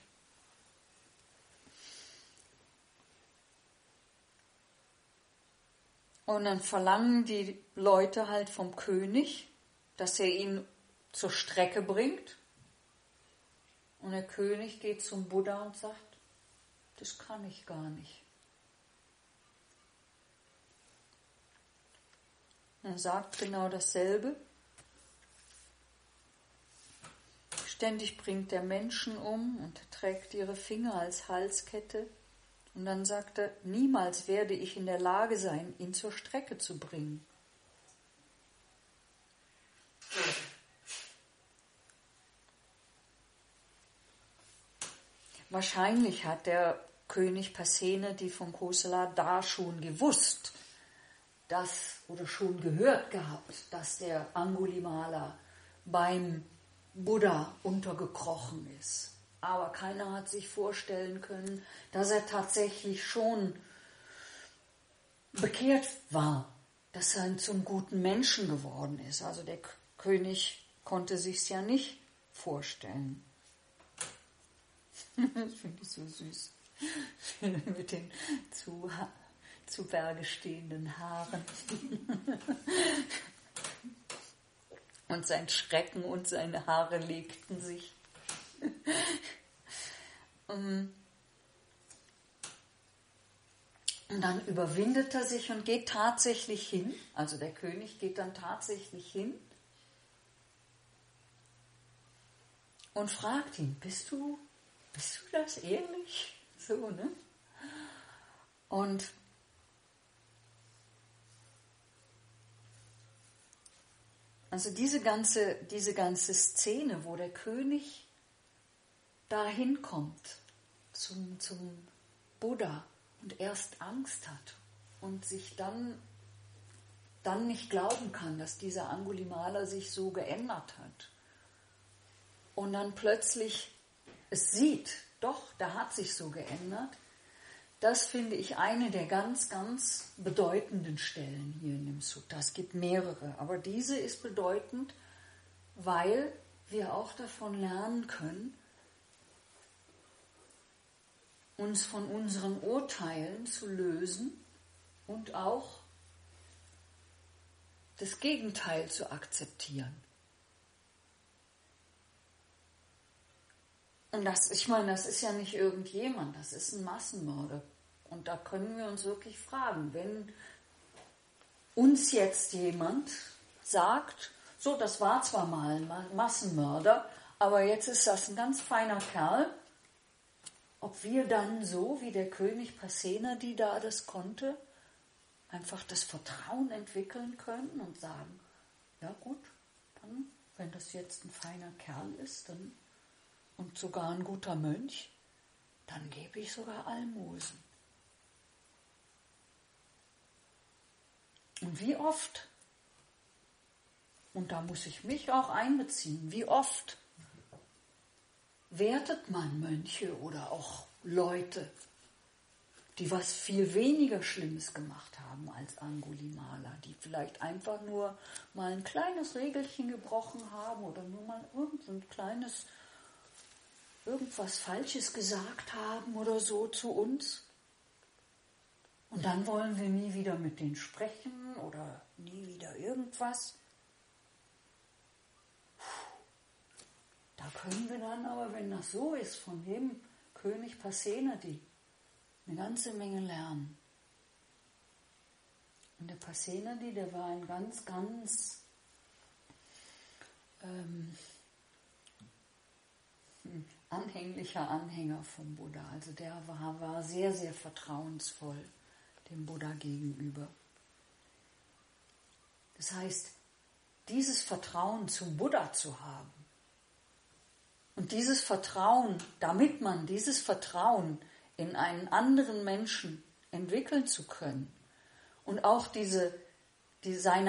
Und dann verlangen die Leute halt vom König, dass er ihn zur Strecke bringt. Und der König geht zum Buddha und sagt, das kann ich gar nicht. Er sagt genau dasselbe. Ständig bringt er Menschen um und trägt ihre Finger als Halskette. Und dann sagt er, niemals werde ich in der Lage sein, ihn zur Strecke zu bringen. Wahrscheinlich hat der König Pasenadi von Kosala da schon gewusst, oder schon gehört gehabt, dass der Angulimala beim Buddha untergekrochen ist. Aber keiner hat sich vorstellen können, dass er tatsächlich schon bekehrt war, dass er zum guten Menschen geworden ist. Also der König konnte sich's ja nicht vorstellen. Das finde ich so süß. Mit den zu Berge stehenden Haaren. Und sein Schrecken und seine Haare legten sich. Und dann überwindet er sich und geht tatsächlich hin. Also der König geht dann tatsächlich hin und fragt ihn, bist du das ehrlich? So, ne? Und also diese ganze Szene, wo der König da hinkommt zum Buddha und erst Angst hat und sich dann nicht glauben kann, dass dieser Angulimala sich so geändert hat. Und dann plötzlich es sieht, doch, der hat sich so geändert. Das finde ich eine der ganz, ganz bedeutenden Stellen hier in dem Sutta. Es gibt mehrere, aber diese ist bedeutend, weil wir auch davon lernen können, uns von unseren Urteilen zu lösen und auch das Gegenteil zu akzeptieren. Und das ist ja nicht irgendjemand, das ist ein Massenmörder. Und da können wir uns wirklich fragen, wenn uns jetzt jemand sagt, so, das war zwar mal ein Massenmörder, aber jetzt ist das ein ganz feiner Kerl, ob wir dann so, wie der König Pasenadi da das konnte, einfach das Vertrauen entwickeln können und sagen, ja gut, dann, wenn das jetzt ein feiner Kerl ist, dann und sogar ein guter Mönch, dann gebe ich sogar Almosen. Und wie oft, und da muss ich mich auch einbeziehen, wie oft wertet man Mönche oder auch Leute, die was viel weniger Schlimmes gemacht haben als Angulimala, die vielleicht einfach nur mal ein kleines Regelchen gebrochen haben oder nur mal irgendwas Falsches gesagt haben oder so zu uns. Und dann wollen wir nie wieder mit denen sprechen oder nie wieder irgendwas. Da können wir dann aber, wenn das so ist, von dem König Pasenadi eine ganze Menge lernen. Und der Pasenadi, der war ein ganz, ganz anhänglicher Anhänger vom Buddha. Also der war sehr, sehr vertrauensvoll dem Buddha gegenüber. Das heißt, dieses Vertrauen zum Buddha zu haben und dieses Vertrauen, damit man dieses Vertrauen in einen anderen Menschen entwickeln zu können und auch sein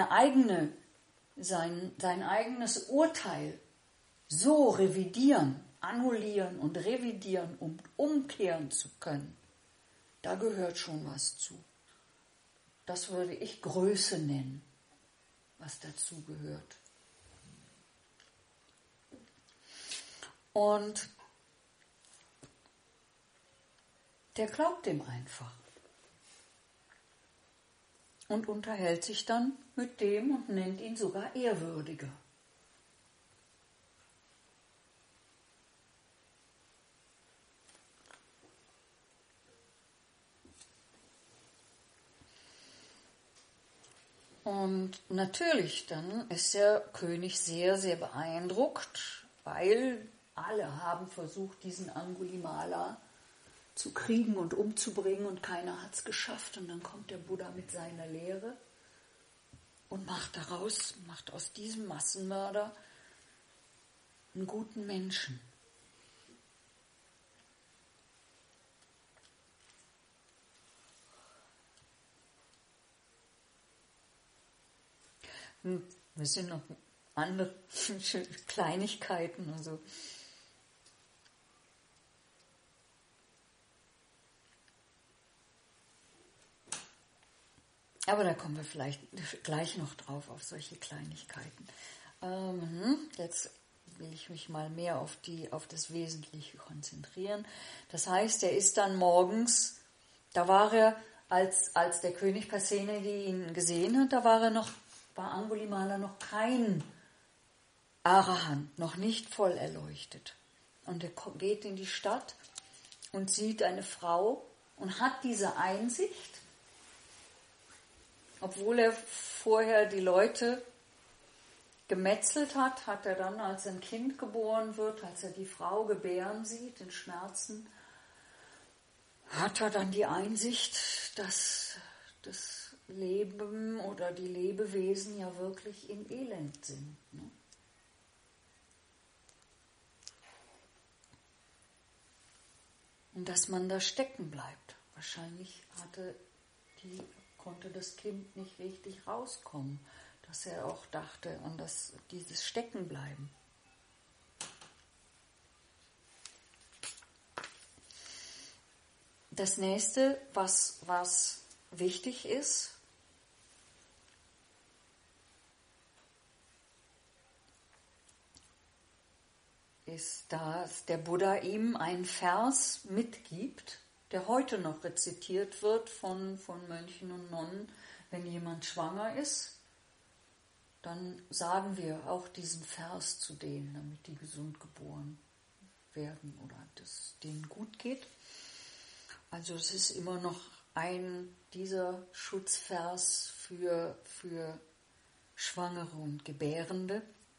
eigenes Urteil so revidieren, annullieren und revidieren, um umkehren zu können, da gehört schon was zu. Das würde ich Größe nennen, was dazu gehört. Und der glaubt dem einfach und unterhält sich dann mit dem und nennt ihn sogar ehrwürdiger. Und natürlich dann ist der König sehr, sehr beeindruckt, weil alle haben versucht, diesen Angulimala zu kriegen und umzubringen und keiner hat es geschafft. Und dann kommt der Buddha mit seiner Lehre und macht aus diesem Massenmörder einen guten Menschen. Wir sind noch andere Kleinigkeiten. Also. Aber da kommen wir vielleicht gleich noch drauf, auf solche Kleinigkeiten. Jetzt will ich mich mal mehr auf das Wesentliche konzentrieren. Das heißt, er ist dann morgens, da war er, als der König Pasenadi ihn gesehen hat, da war Angulimala noch kein Arahant, noch nicht voll erleuchtet. Und er geht in die Stadt und sieht eine Frau und hat diese Einsicht, obwohl er vorher die Leute gemetzelt hat, hat er dann, als ein Kind geboren wird, als er die Frau gebären sieht, in Schmerzen, hat er dann die Einsicht, dass das Leben oder die Lebewesen ja wirklich in Elend sind. Ne? Und dass man da stecken bleibt. Wahrscheinlich konnte das Kind nicht richtig rauskommen, dass er auch dachte an dieses Steckenbleiben. Das nächste, was wichtig ist dass der Buddha ihm einen Vers mitgibt, der heute noch rezitiert wird von Mönchen und Nonnen, wenn jemand schwanger ist. Dann sagen wir auch diesen Vers zu denen, damit die gesund geboren werden oder dass denen gut geht. Also es ist immer noch dieser Schutzvers für Schwangere und Gebärende.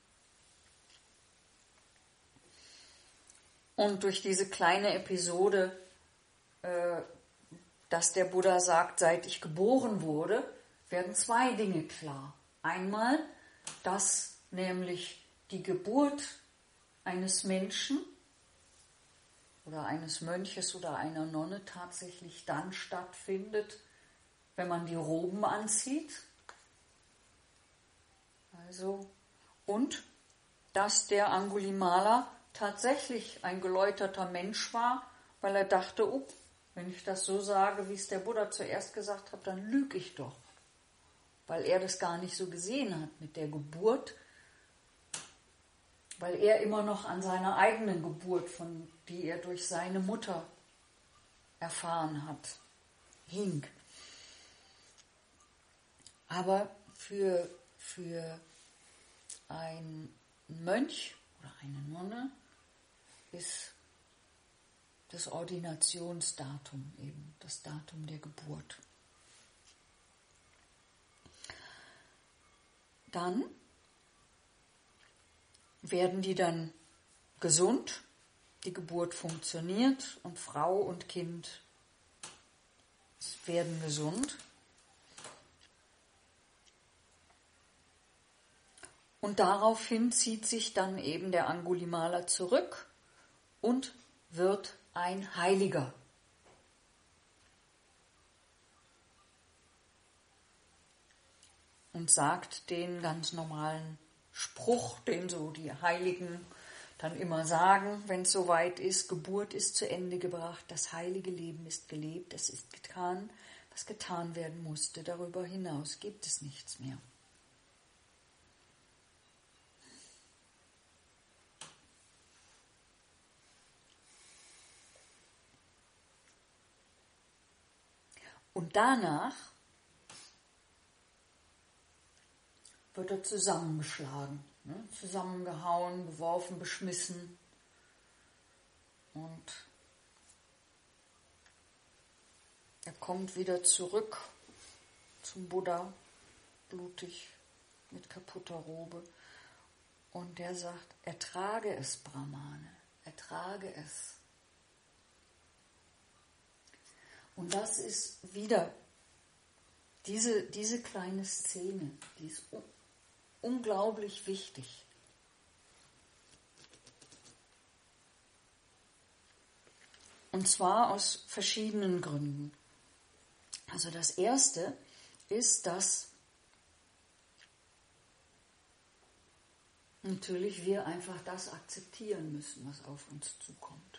Und durch diese kleine Episode, dass der Buddha sagt, seit ich geboren wurde, werden zwei Dinge klar. Einmal, dass nämlich die Geburt eines Menschen oder eines Mönches oder einer Nonne tatsächlich dann stattfindet, wenn man die Roben anzieht. Also, und dass der Angulimala tatsächlich ein geläuterter Mensch war, weil er dachte, wenn ich das so sage, wie es der Buddha zuerst gesagt hat, dann lüge ich doch. Weil er das gar nicht so gesehen hat mit der Geburt, weil er immer noch an seiner eigenen Geburt, die er durch seine Mutter erfahren hat, hing. Aber für einen Mönch oder eine Nonne ist das Ordinationsdatum eben, das Datum der Geburt. Dann werden die dann gesund, die Geburt funktioniert und Frau und Kind werden gesund. Und daraufhin zieht sich dann eben der Angulimala zurück und wird ein Heiliger. Und sagt den ganz normalen Spruch, den so die Heiligen dann immer sagen, wenn es soweit ist: Geburt ist zu Ende gebracht, das heilige Leben ist gelebt, es ist getan, was getan werden musste. Darüber hinaus gibt es nichts mehr. Und danach wird er zusammengeschlagen, zusammengehauen, geworfen, beschmissen. Und er kommt wieder zurück zum Buddha blutig, mit kaputter Robe. Und der sagt, ertrage es, Brahmane, ertrage es. Und das ist wieder diese kleine Szene, die ist unglaublich wichtig. Und zwar aus verschiedenen Gründen. Also das erste ist, dass natürlich wir einfach das akzeptieren müssen, was auf uns zukommt.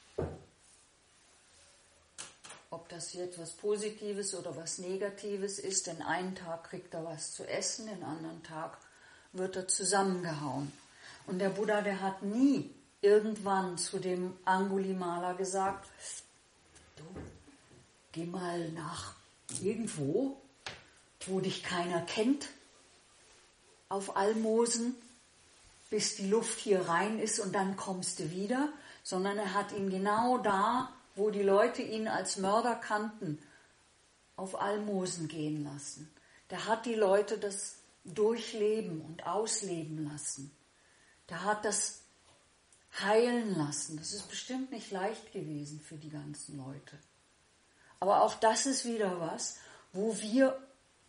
Ob das jetzt was Positives oder was Negatives ist, den einen Tag kriegt er was zu essen, den anderen Tag wird er zusammengehauen. Und der Buddha, der hat nie irgendwann zu dem Angulimala gesagt, du, geh mal nach irgendwo, wo dich keiner kennt, auf Almosen, bis die Luft hier rein ist und dann kommst du wieder, sondern er hat ihn genau da, wo die Leute ihn als Mörder kannten, auf Almosen gehen lassen. Der hat die Leute das durchleben und ausleben lassen. Der hat das heilen lassen. Das ist bestimmt nicht leicht gewesen für die ganzen Leute. Aber auch das ist wieder was, wo wir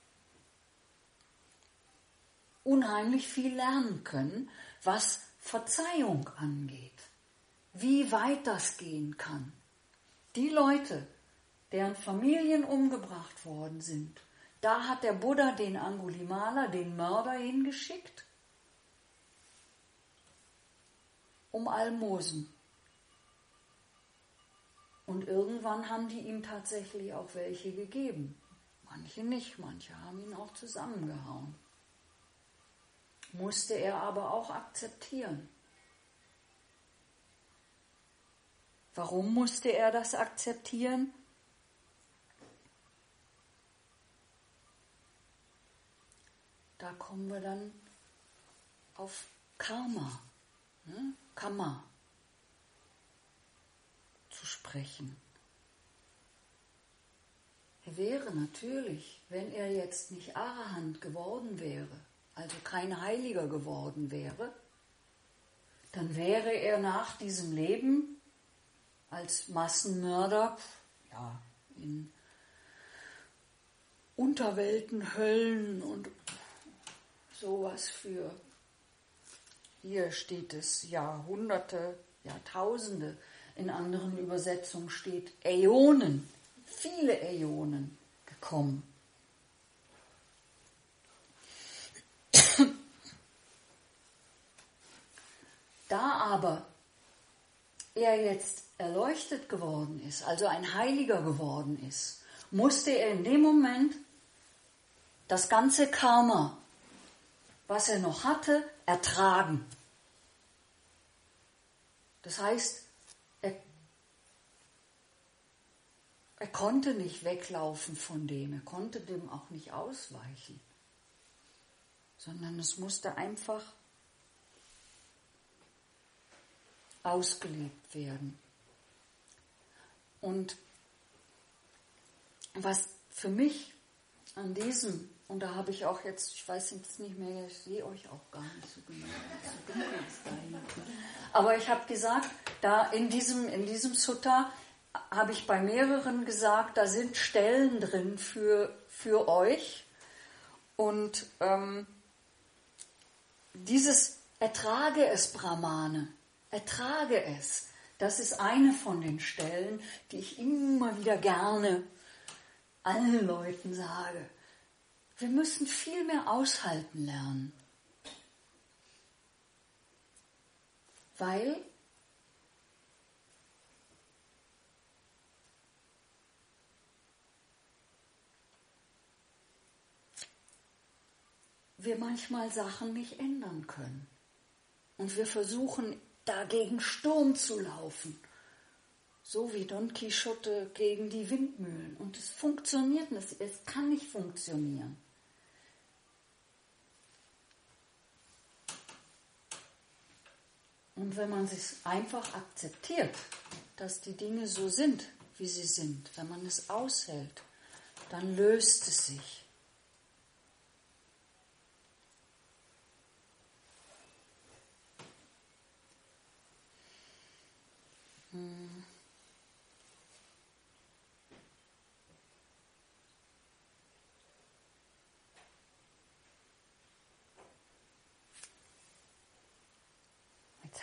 unheimlich viel lernen können, was Verzeihung angeht. Wie weit das gehen kann. Die Leute, deren Familien umgebracht worden sind, da hat der Buddha den Angulimala, den Mörder, hingeschickt, um Almosen. Und irgendwann haben die ihm tatsächlich auch welche gegeben. Manche nicht, manche haben ihn auch zusammengehauen. Musste er aber auch akzeptieren. Warum musste er das akzeptieren? Da kommen wir dann auf Karma, Karma zu sprechen. Er wäre natürlich, wenn er jetzt nicht Arahant geworden wäre, also kein Heiliger geworden wäre, dann wäre er nach diesem Leben als Massenmörder in Unterwelten, Höllen und sowas für, hier steht es, Jahrhunderte, Jahrtausende, in anderen Übersetzungen steht Äonen, viele Äonen gekommen. Da aber er jetzt erleuchtet geworden ist, also ein Heiliger geworden ist, musste er in dem Moment das ganze Karma, was er noch hatte, ertragen. Das heißt, er konnte nicht weglaufen von dem, er konnte dem auch nicht ausweichen, sondern es musste einfach ausgelebt werden. Und was für mich an diesem, und da habe ich auch jetzt, ich weiß jetzt nicht mehr, ich sehe euch auch gar nicht so genau, so dunkel ist da hinten. Aber ich habe gesagt, da in diesem Sutta habe ich bei mehreren gesagt, da sind Stellen drin für euch. Und dieses Ertrage es, Brahmane, ertrage es. Das ist eine von den Stellen, die ich immer wieder gerne allen Leuten sage. Wir müssen viel mehr aushalten lernen. Weil wir manchmal Sachen nicht ändern können. Und wir versuchen, dagegen Sturm zu laufen. So wie Don Quixote gegen die Windmühlen. Und es funktioniert nicht, es kann nicht funktionieren. Und wenn man es einfach akzeptiert, dass die Dinge so sind, wie sie sind, wenn man es aushält, dann löst es sich.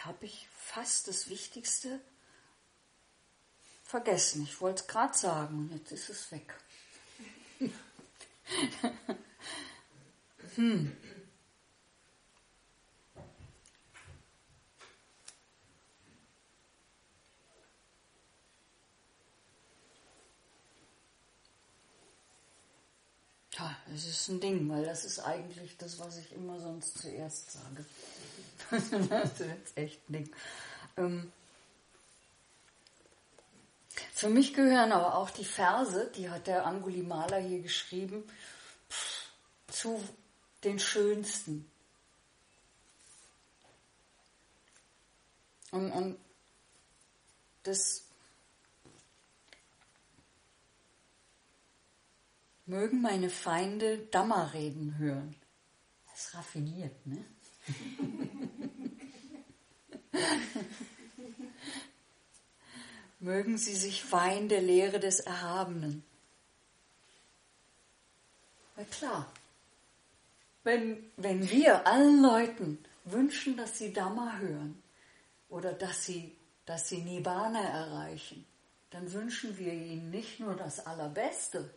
habe ich fast das Wichtigste vergessen. Ich wollte es gerade sagen und jetzt ist es weg. Ja, es ist ein Ding, weil das ist eigentlich das, was ich immer sonst zuerst sage. Das ist echt ein Ding. Für mich gehören aber auch die Verse, die hat der Angulimala hier geschrieben, zu den schönsten. Und das mögen meine Feinde Dhamma-Reden hören. Das ist raffiniert, ne? Mögen sie sich weihen der Lehre des Erhabenen. Na klar, wenn wir allen Leuten wünschen, dass sie Dhamma hören oder dass sie Nibbana erreichen, dann wünschen wir ihnen nicht nur das Allerbeste,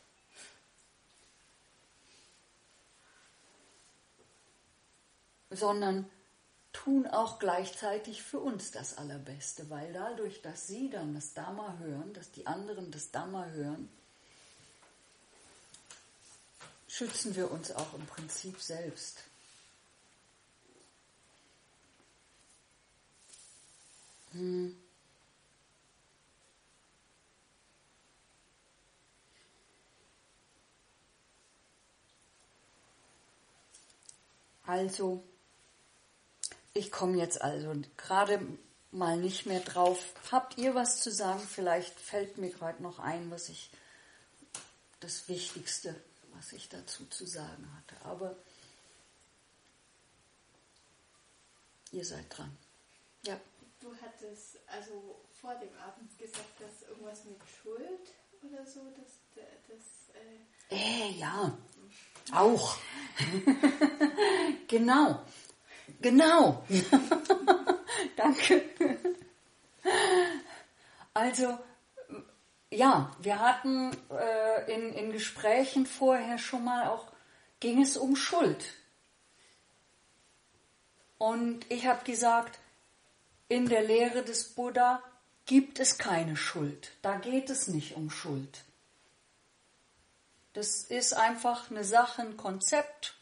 sondern tun auch gleichzeitig für uns das Allerbeste, weil dadurch, dass sie dann das Dhamma hören, dass die anderen das Dhamma hören, schützen wir uns auch im Prinzip selbst. Also, ich komme jetzt also gerade mal nicht mehr drauf. Habt ihr was zu sagen? Vielleicht fällt mir gerade noch ein, das Wichtigste, was ich dazu zu sagen hatte. Aber ihr seid dran. Ja.
Du hattest also vor dem Abend gesagt, dass irgendwas mit Schuld oder so,
Ja, auch. Genau. Danke. Also, ja, wir hatten in Gesprächen vorher schon mal auch, ging es um Schuld. Und ich habe gesagt, in der Lehre des Buddha gibt es keine Schuld. Da geht es nicht um Schuld. Das ist einfach eine Sache, ein Konzept.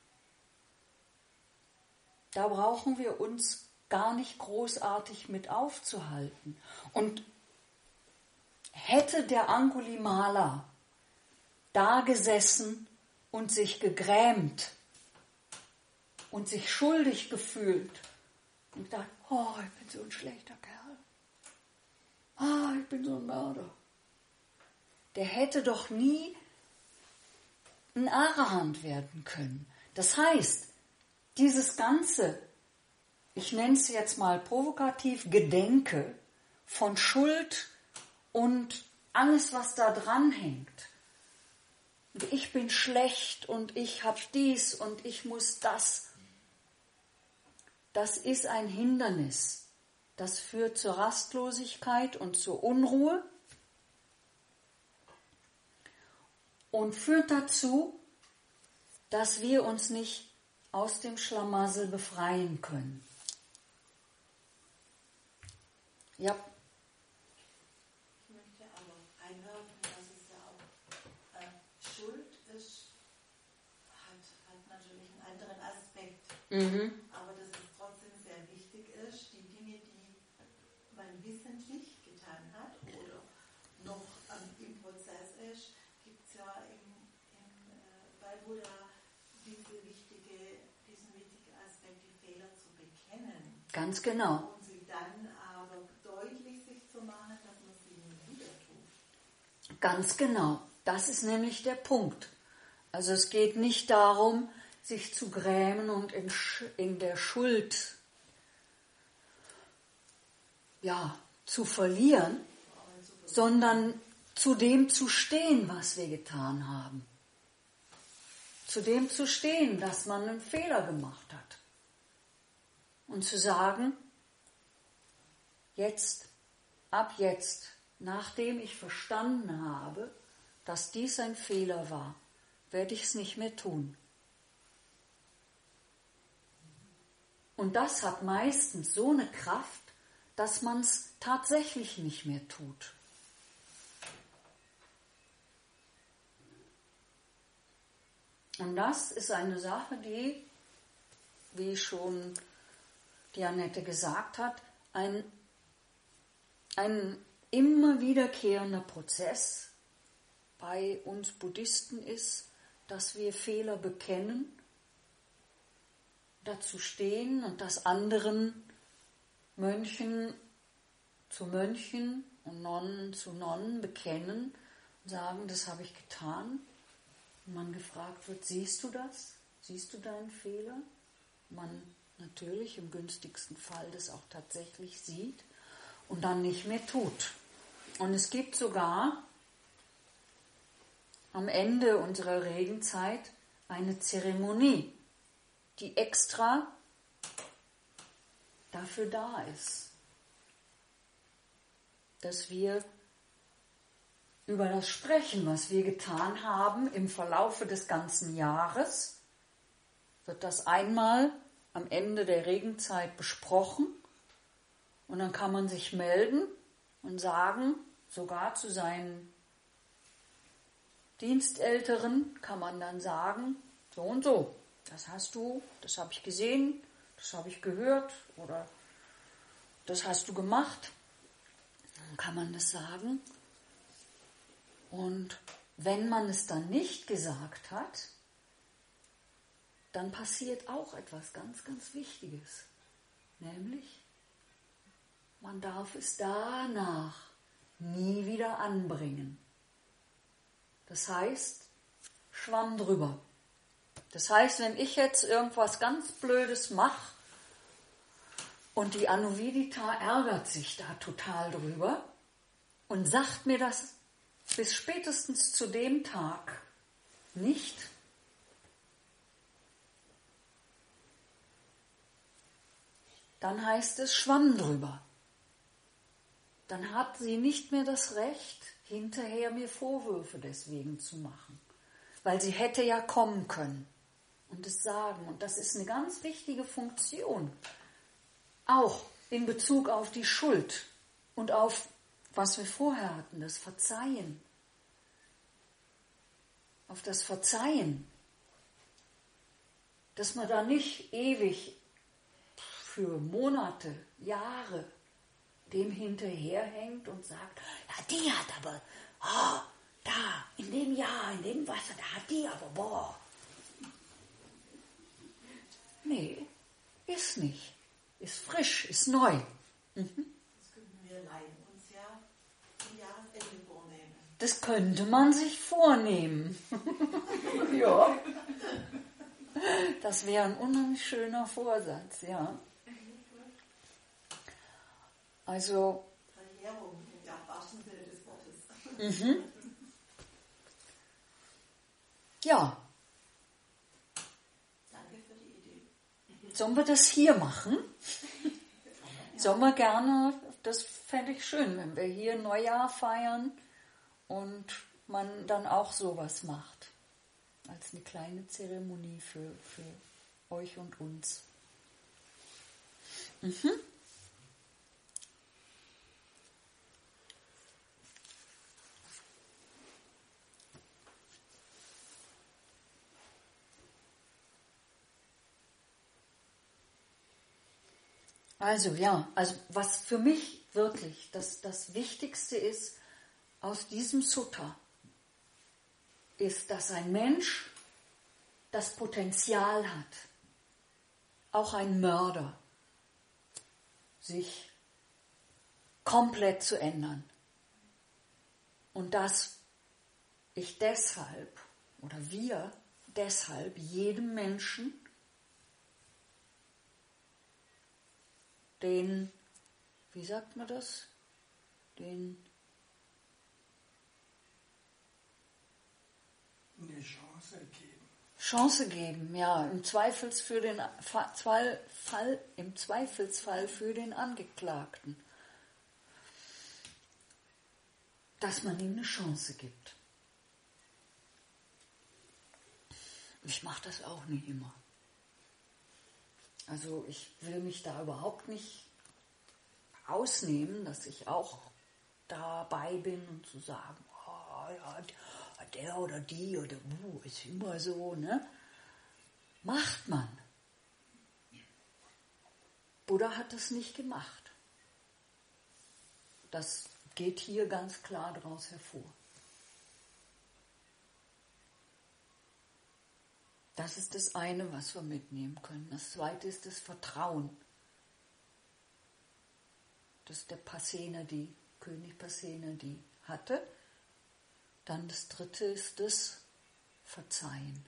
Da brauchen wir uns gar nicht großartig mit aufzuhalten. Und hätte der Angulimala da gesessen und sich gegrämt und sich schuldig gefühlt und gedacht, oh, ich bin so ein schlechter Kerl. Ich bin so ein Mörder. Der hätte doch nie ein Arahant werden können. Das heißt, dieses ganze, ich nenne es jetzt mal provokativ, Gedenke von Schuld und alles, was da dran hängt. Und ich bin schlecht und ich habe dies und ich muss das. Das ist ein Hindernis. Das führt zur Rastlosigkeit und zur Unruhe und führt dazu, dass wir uns nicht aus dem Schlamassel befreien können. Ja.
Ich möchte aber einwerfen, dass es ja auch Schuld ist, hat natürlich einen anderen Aspekt. Aber dass es trotzdem sehr wichtig ist, die Dinge, die man wissentlich getan hat oder noch im Prozess ist, gibt es ja bei Buddha diesen wichtigen Aspekt, die Fehler zu bekennen.
Ganz genau.
Und sie dann aber deutlich sich zu machen, dass man sie nie wieder tut.
Ganz genau. Das ist nämlich der Punkt. Also es geht nicht darum, sich zu grämen und in der Schuld zu verlieren, sondern zu dem zu stehen, was wir getan haben. Zu dem zu stehen, dass man einen Fehler gemacht hat. Und zu sagen, ab jetzt, nachdem ich verstanden habe, dass dies ein Fehler war, werde ich es nicht mehr tun. Und das hat meistens so eine Kraft, dass man es tatsächlich nicht mehr tut. Und das ist eine Sache, die, wie schon die Annette gesagt hat, ein immer wiederkehrender Prozess bei uns Buddhisten ist, dass wir Fehler bekennen, dazu stehen und das anderen Mönchen zu Mönchen und Nonnen zu Nonnen bekennen und sagen, das habe ich getan. Und man gefragt wird, siehst du das? Siehst du deinen Fehler? Man natürlich im günstigsten Fall das auch tatsächlich sieht und dann nicht mehr tut. Und es gibt sogar am Ende unserer Regenzeit eine Zeremonie, die extra dafür da ist, dass wir über das sprechen, was wir getan haben im Verlaufe des ganzen Jahres, wird das einmal am Ende der Regenzeit besprochen und dann kann man sich melden und sagen, sogar zu seinen Dienstälteren kann man dann sagen, so und so, das hast du, das habe ich gesehen, das habe ich gehört oder das hast du gemacht. Dann kann man das sagen. Und wenn man es dann nicht gesagt hat, dann passiert auch etwas ganz, ganz Wichtiges. Nämlich, man darf es danach nie wieder anbringen. Das heißt, Schwamm drüber. Das heißt, wenn ich jetzt irgendwas ganz Blödes mache und die Anuvidita ärgert sich da total drüber und sagt mir das bis spätestens zu dem Tag nicht, dann heißt es Schwamm drüber. Dann hat sie nicht mehr das Recht, hinterher mir Vorwürfe deswegen zu machen. Weil sie hätte ja kommen können und es sagen. Und das ist eine ganz wichtige Funktion. Auch in Bezug auf die Schuld und auf, was wir vorher hatten, das Verzeihen. Auf das Verzeihen. Dass man da nicht ewig für Monate, Jahre dem hinterherhängt und sagt, ja, die hat aber, da, in dem Jahr, in dem Wasser, da hat die aber, boah. Nee, ist nicht. Ist frisch, ist neu.
Das könnten wir Laien uns ja zum Jahresende vornehmen.
Das könnte man sich vornehmen. Ja. Das wäre ein unheimlich schöner Vorsatz, ja. Also.
Verjährung im wahrsten Sinne des Wortes.
Ja.
Danke für die Idee.
Sollen wir das hier machen? Sollen wir gerne, das fände ich schön, wenn wir hier Neujahr feiern und man dann auch sowas macht. Als eine kleine Zeremonie für euch und uns. Also ja, was für mich wirklich das Wichtigste ist aus diesem Sutta, ist, dass ein Mensch das Potenzial hat, auch ein Mörder, sich komplett zu ändern. Und dass ich deshalb, oder wir deshalb jedem Menschen den, wie sagt man das?
Eine
Chance geben, ja, im Zweifelsfall für den Angeklagten. dass man ihm eine Chance gibt. Ich mache das auch nicht immer. Also ich will mich da überhaupt nicht ausnehmen, dass ich auch dabei bin und zu sagen, oh, ja, der oder die oder ist immer so, ne? Macht man. Buddha hat das nicht gemacht. Das geht hier ganz klar daraus hervor. Das ist das eine, was wir mitnehmen können. Das zweite ist das Vertrauen, das der Pasenadi, König Pasenadi hatte. Dann das dritte ist das Verzeihen.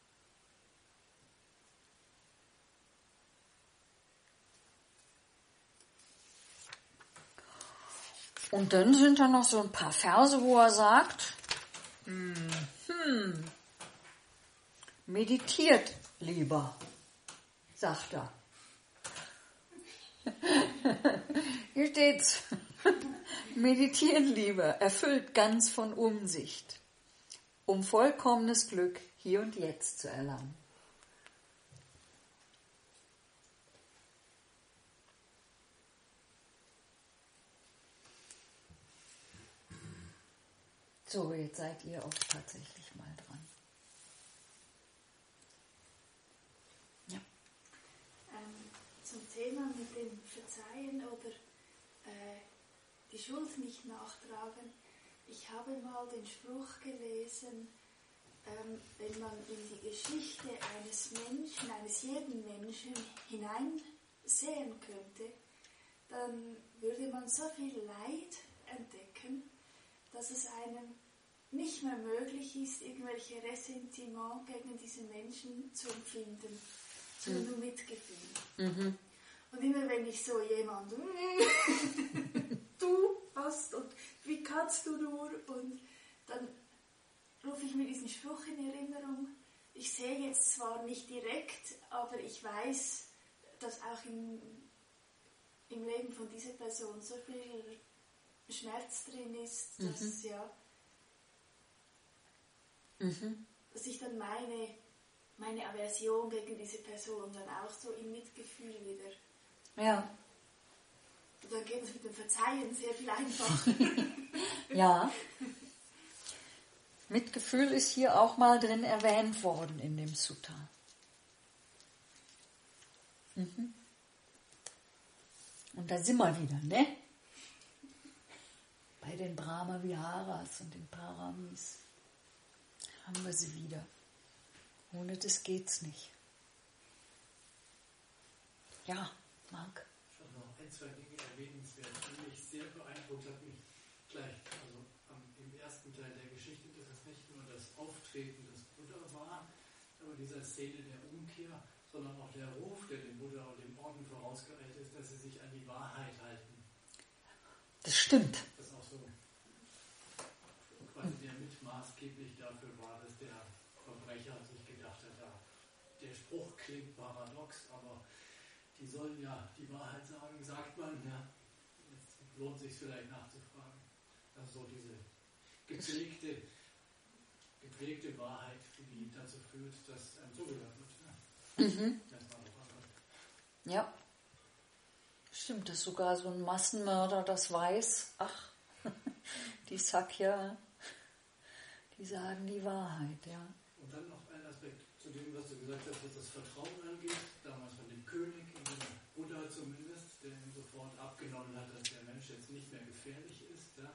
Und dann sind da noch so ein paar Verse, wo er sagt, meditiert lieber, sagt er. Hier steht's. Meditiert lieber, erfüllt ganz von Umsicht, um vollkommenes Glück hier und jetzt zu erlangen. So, jetzt seid ihr auch tatsächlich mal dran. Ja.
Zum Thema mit dem Verzeihen oder die Schuld nicht nachtragen. Ich habe mal den Spruch gelesen, wenn man in die Geschichte eines Menschen, eines jeden Menschen hineinsehen könnte, dann würde man so viel Leid entdecken, dass es einem nicht mehr möglich ist, irgendwelche Ressentiment gegen diesen Menschen zu empfinden, sondern nur Mitgefühl. Mhm. Und immer wenn ich so jemand, du hast und wie kannst du nur, und dann rufe ich mir diesen Spruch in Erinnerung. Ich sehe jetzt zwar nicht direkt, aber ich weiß, dass auch im Leben von dieser Person so viel Schmerz drin ist, dass dass ich dann meine Aversion gegen diese Person dann auch so im Mitgefühl wieder.
Ja.
Und dann geht es mit dem Verzeihen sehr viel einfacher.
Ja. Mitgefühl ist hier auch mal drin erwähnt worden in dem Sutta. Und da sind wir wieder, ne? Bei den Brahma Viharas und den Paramis haben wir sie wieder. Ohne das geht's nicht. Ja, Marc.
Ich habe noch ein, zwei Dinge erwähnenswert, die mich sehr beeindruckt hat. Mich gleich, also im ersten Teil der Geschichte, dass es nicht nur das Auftreten des Buddha war, aber dieser Szene der Umkehr, sondern auch der Ruf, der dem Buddha und dem Orden vorausgereicht ist, dass sie sich an die Wahrheit halten.
Das stimmt.
Das auch so quasi der mit maßgeblich dafür war, dass der Verbrecher sich gedacht hat, ja, der Spruch klingt paradox, aber die sollen ja die Wahrheit sagen, sagt man, ja. Jetzt lohnt sich vielleicht nachzufragen. Also diese geprägte Wahrheit, die dazu führt, dass einem zugehört wird. Ja.
Ja. Stimmt, dass sogar so ein Massenmörder das weiß. Ach, die Sakya, die sagen die Wahrheit, ja.
Und dann noch ein Aspekt zu dem, was du gesagt hast, was das Vertrauen angeht, damals von dem König, in dem Buddha zumindest, der ihm sofort abgenommen hat, dass der Mensch jetzt nicht mehr gefährlich ist. Ja.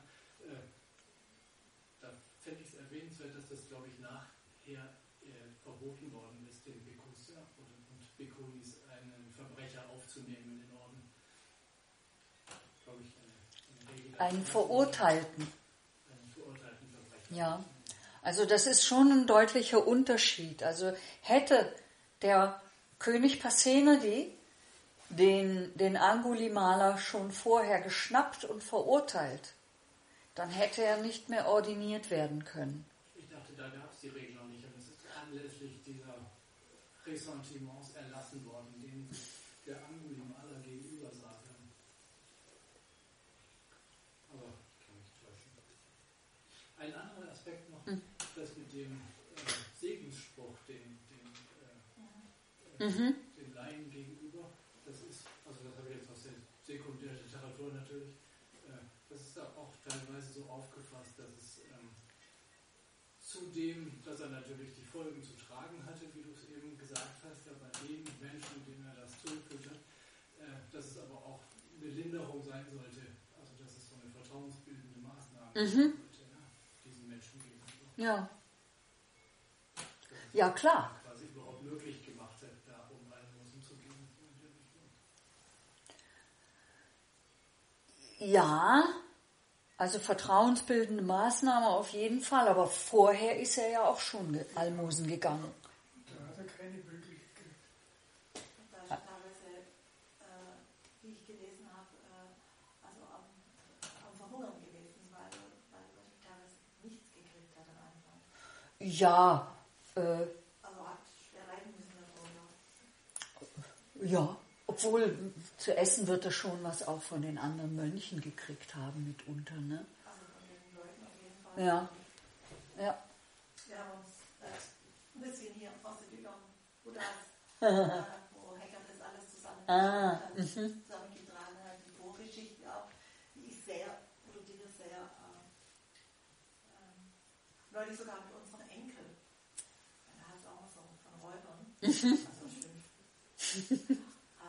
Da fände ich es erwähnenswert, dass das, glaube ich, nachher verboten worden ist, den Bhikkhus und Bhikkhunis einen Verbrecher aufzunehmen in den Orden. Glaube ich,
einen Verurteilten.
Einen verurteilten Verbrecher.
Ja. Also das ist schon ein deutlicher Unterschied. Also hätte der König Pasenadi den Angulimala schon vorher geschnappt und verurteilt, dann hätte er nicht mehr ordiniert werden können.
Ich dachte, da gab es die Regel noch nicht. Und es ist anlässlich dieser Ressentiments erlassen worden, denen der Angulimala gegenüber sagte. Aber ich kann mich täuschen. Ein anderer Aspekt noch, das mit dem Segensspruch, den Laien gegenüber, das ist, also das habe ich jetzt aus der sekundären Literatur natürlich, das ist da auch teilweise so aufgefasst, dass es zudem, dass er natürlich die Folgen zu tragen hatte, wie du es eben gesagt hast, ja, bei den Menschen, denen er das zugefügt hat, dass es aber auch eine Linderung sein sollte, also dass es so eine vertrauensbildende Maßnahme sein sollte, ja, diesen Menschen gegenüber.
Ja. Ja, klar.
Quasi überhaupt möglich gemacht hat, da um Almosen zu geben.
Ja, also vertrauensbildende Maßnahme auf jeden Fall, aber vorher ist er ja auch schon Almosen gegangen.
Da hat er keine Bügel gekriegt.
Da ist teilweise, wie ich gelesen habe, also am Verhungern gewesen, weil er teilweise nichts gekriegt hat am Anfang.
Ja,
Also hat schwer leiden müssen darunter.
ja, obwohl zu essen wird er schon was auch von den anderen Mönchen gekriegt haben mitunter, ne?
Also von den Leuten auf jeden Fall.
Ja, ja.
Wir haben uns ein bisschen hier aus den Büchern Buddhas, wo Hecker das alles zusammengetragen hat, die Vorgeschichte auch, die ist sehr, oder die wir sehr, neulich sogar mit unseren Enkeln, da hat es auch mal so von Räubern, also stimmt.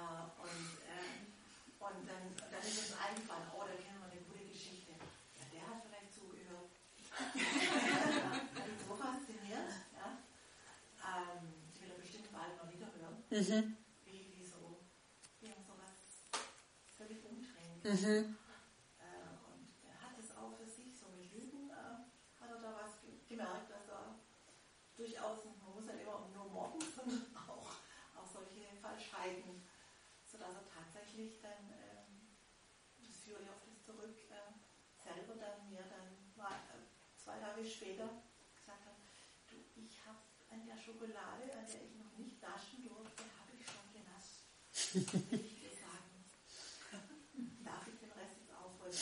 Und dann ist uns eingefallen, oh, da kennen wir eine gute Geschichte. Ja, der hat vielleicht zugehört. Hat ihn so fasziniert, ja. Die will er bestimmt bald mal wieder hören. Wie man sowas völlig umdrehen kann. Und er hat es auch für sich, so mit Lügen, hat er da was gemerkt, dass er durchaus, man muss ja immer nur mobben, sondern auch solche Falschheiten, sodass er tatsächlich dann, das führe ich auf das zurück, selber dann mir dann mal 2 Tage später gesagt hat, du, ich habe an der Schokolade, an der ich noch nicht naschen durfte, habe ich schon genascht. Will ich dir sagen. Darf ich den Rest jetzt aufholen?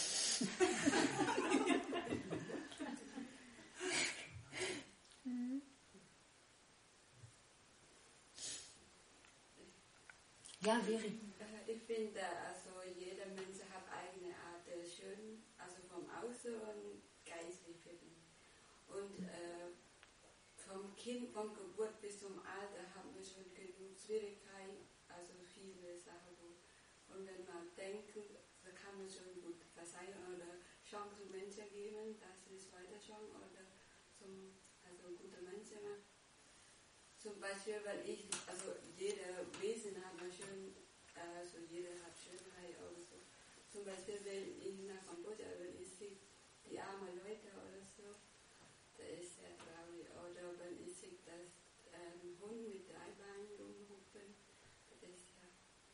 Ja, Veri.
Ich finde, also jeder Mensch hat eigene Art, schön, also vom Außen und geistlich für ihn. Und vom Kind, von Geburt bis zum Alter haben wir schon genug Schwierigkeiten, also viele Sachen. Und wenn man denkt, da kann man schon gut verzeihen oder Chance zu Menschen geben, dass sie es weiter schauen oder also gute Menschen machen. Zum Beispiel, weil also jeder Wesen hat man schön, also jeder hat Schönheit oder so. Zum Beispiel, wenn ich nach Kambodscha, wenn ich sehe die armen Leute oder so, das ist sehr traurig. Oder wenn ich sehe, dass ein Hund mit 3 Beinen rumhupfen, das ist ja.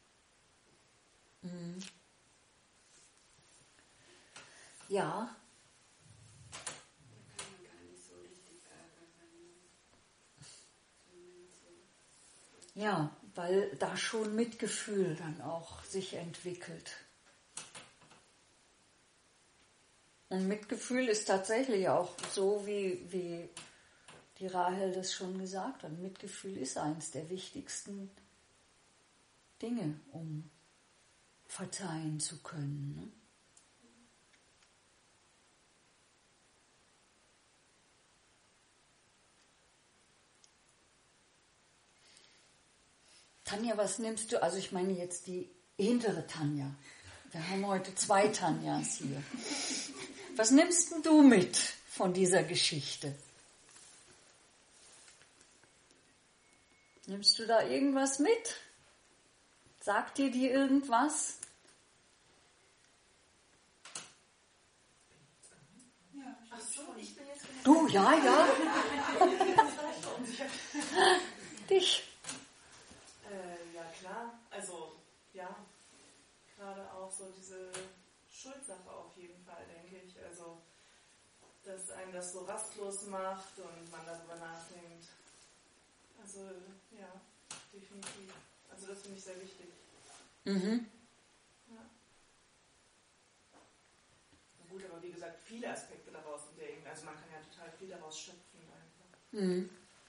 Ja.
Da kann man gar nicht so richtig ärgern.
Ja, weil da schon Mitgefühl dann auch sich entwickelt. Und Mitgefühl ist tatsächlich auch so, wie die Rahel das schon gesagt hat. Mitgefühl ist eins der wichtigsten Dinge, um verzeihen zu können. Ne? Tanja, was nimmst du? Also ich meine jetzt die hintere Tanja. Wir haben heute 2 Tanjas hier. Was nimmst denn du mit von dieser Geschichte? Nimmst du da irgendwas mit? Sagt dir die irgendwas?
Ja, ach so, ich bin jetzt.
Du, ja. Dich.
Ja, klar. Also, ja, gerade auch so diese Schuldsache auf jeden Fall, denke ich. Also, dass einem das so rastlos macht und man darüber nachdenkt. Also, ja, definitiv. Also, das finde ich sehr wichtig. Ja. Na gut, aber wie gesagt, viele Aspekte daraus entdecken. Also man kann ja total viel daraus schöpfen einfach.
Mhm.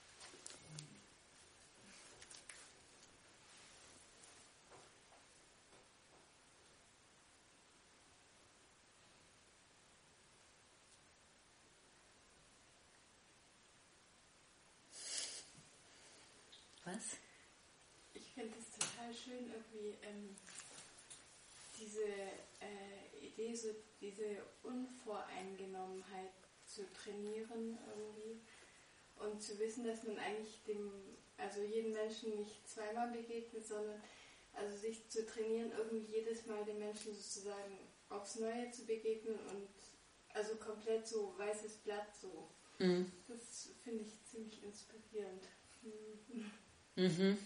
Was?
Ich finde es total schön, irgendwie diese Idee, so diese Unvoreingenommenheit zu trainieren irgendwie und zu wissen, dass man eigentlich jedem Menschen nicht zweimal begegnet, sondern also sich zu trainieren, irgendwie jedes Mal dem Menschen sozusagen aufs Neue zu begegnen und also komplett so weißes Blatt so. Mhm. Das finde ich ziemlich inspirierend.
Mhm.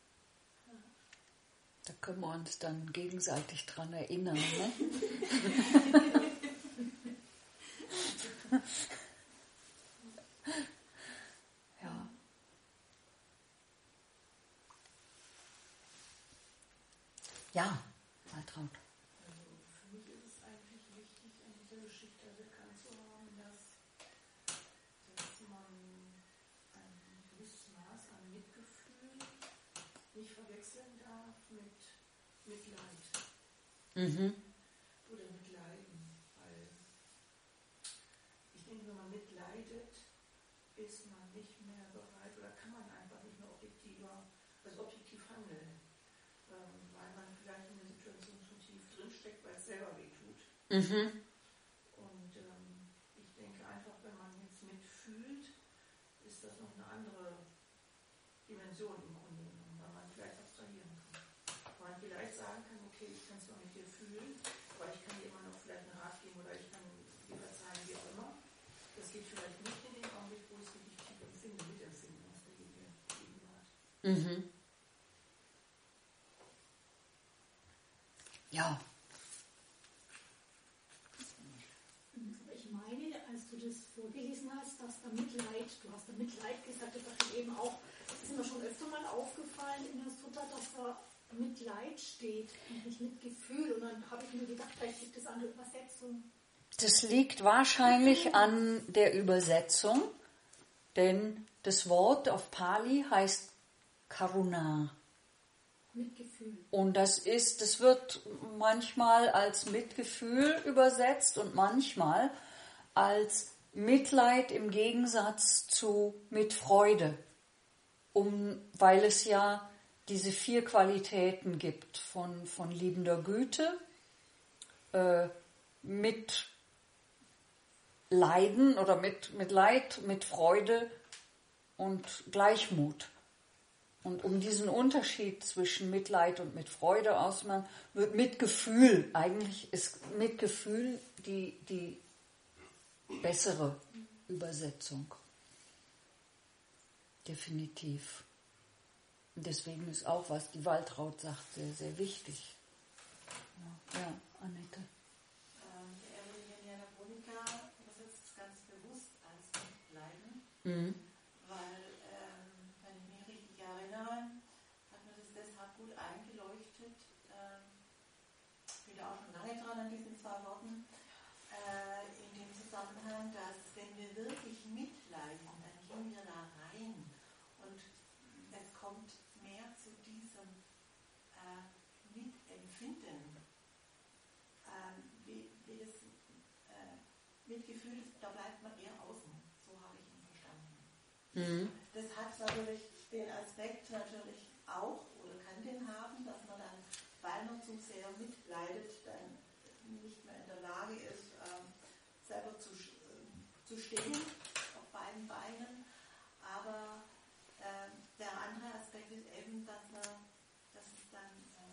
Da können wir uns dann gegenseitig dran erinnern, ne? Ja. Ja, Waltraud.
Also für mich ist es eigentlich wichtig, an dieser Geschichte erkannt zu haben, dass man ein gewisses Maß an Mitgefühl nicht verwechseln darf mit Mitleid.
Mhm.
Oder Mitleiden. Weil ich denke, wenn man mitleidet, ist man nicht mehr bereit oder kann man einfach nicht mehr objektiv handeln. Weil man vielleicht in der Situation schon tief drinsteckt, weil es selber wehtut.
Mhm.
Und ich denke einfach, wenn man jetzt mitfühlt, ist das noch eine andere Dimension im Grunde genommen, weil man vielleicht abstrahieren kann. Weil man vielleicht sagen kann, okay, ich kann es mal mit dir fühlen, aber ich kann dir immer noch vielleicht einen Rat geben oder ich kann dir verzeihen, wie auch immer. Das geht vielleicht nicht in den Augenblick, wo es wirklich tief mitempfinden, was der Gegenüber hat.
Mhm. Ja.
Ich meine, als du das vorgelesen hast, dass da Mitleid, du hast da Mitleid gesagt, das dachte ich eben auch, das ist mir schon öfter mal aufgefallen in der Sutta, dass da Mitleid steht und nicht Mitgefühl. Und dann habe ich mir gedacht, vielleicht gibt es eine Übersetzung.
Das liegt wahrscheinlich an der Übersetzung, denn das Wort auf Pali heißt Karuna.
Mitgefühl.
Und das wird manchmal als Mitgefühl übersetzt und manchmal als Mitleid im Gegensatz zu Mitfreude, weil es ja diese 4 Qualitäten gibt von liebender Güte, mit Leiden oder mit Leid, mit Freude und Gleichmut. Und um diesen Unterschied zwischen Mitleid und Mitfreude auszumachen, wird Mitgefühl, eigentlich ist Mitgefühl die bessere Übersetzung. Definitiv. Und deswegen ist auch, was die Waltraud sagt, sehr, sehr wichtig. Ja, Annette.
Der Erwin Bonica übersetzt es ganz bewusst als Mitleiden.
Mhm.
An diesen 2 Worten in dem Zusammenhang, dass wenn wir wirklich mitleiden, dann gehen wir da rein und es kommt mehr zu diesem Mitempfinden. Wie das Mitgefühl ist, da bleibt man eher außen. So habe ich ihn verstanden.
Mhm.
Das hat natürlich den Aspekt natürlich auch oder kann den haben, dass man dann, weil man zu sehr mitleidet, dann nicht mehr in der Lage ist, selber zu stehen auf beiden Beinen. Aber der andere Aspekt ist eben, dass es dann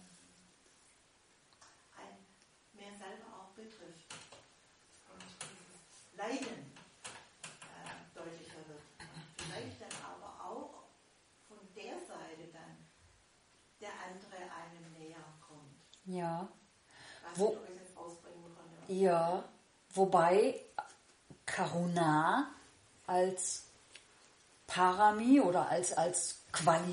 ein mehr selber auch betrifft und dieses Leiden deutlicher wird. Vielleicht dann aber auch von der Seite dann der andere einem näher kommt.
Ja.
Ausbringen
Ja, wobei Karuna als Parami oder als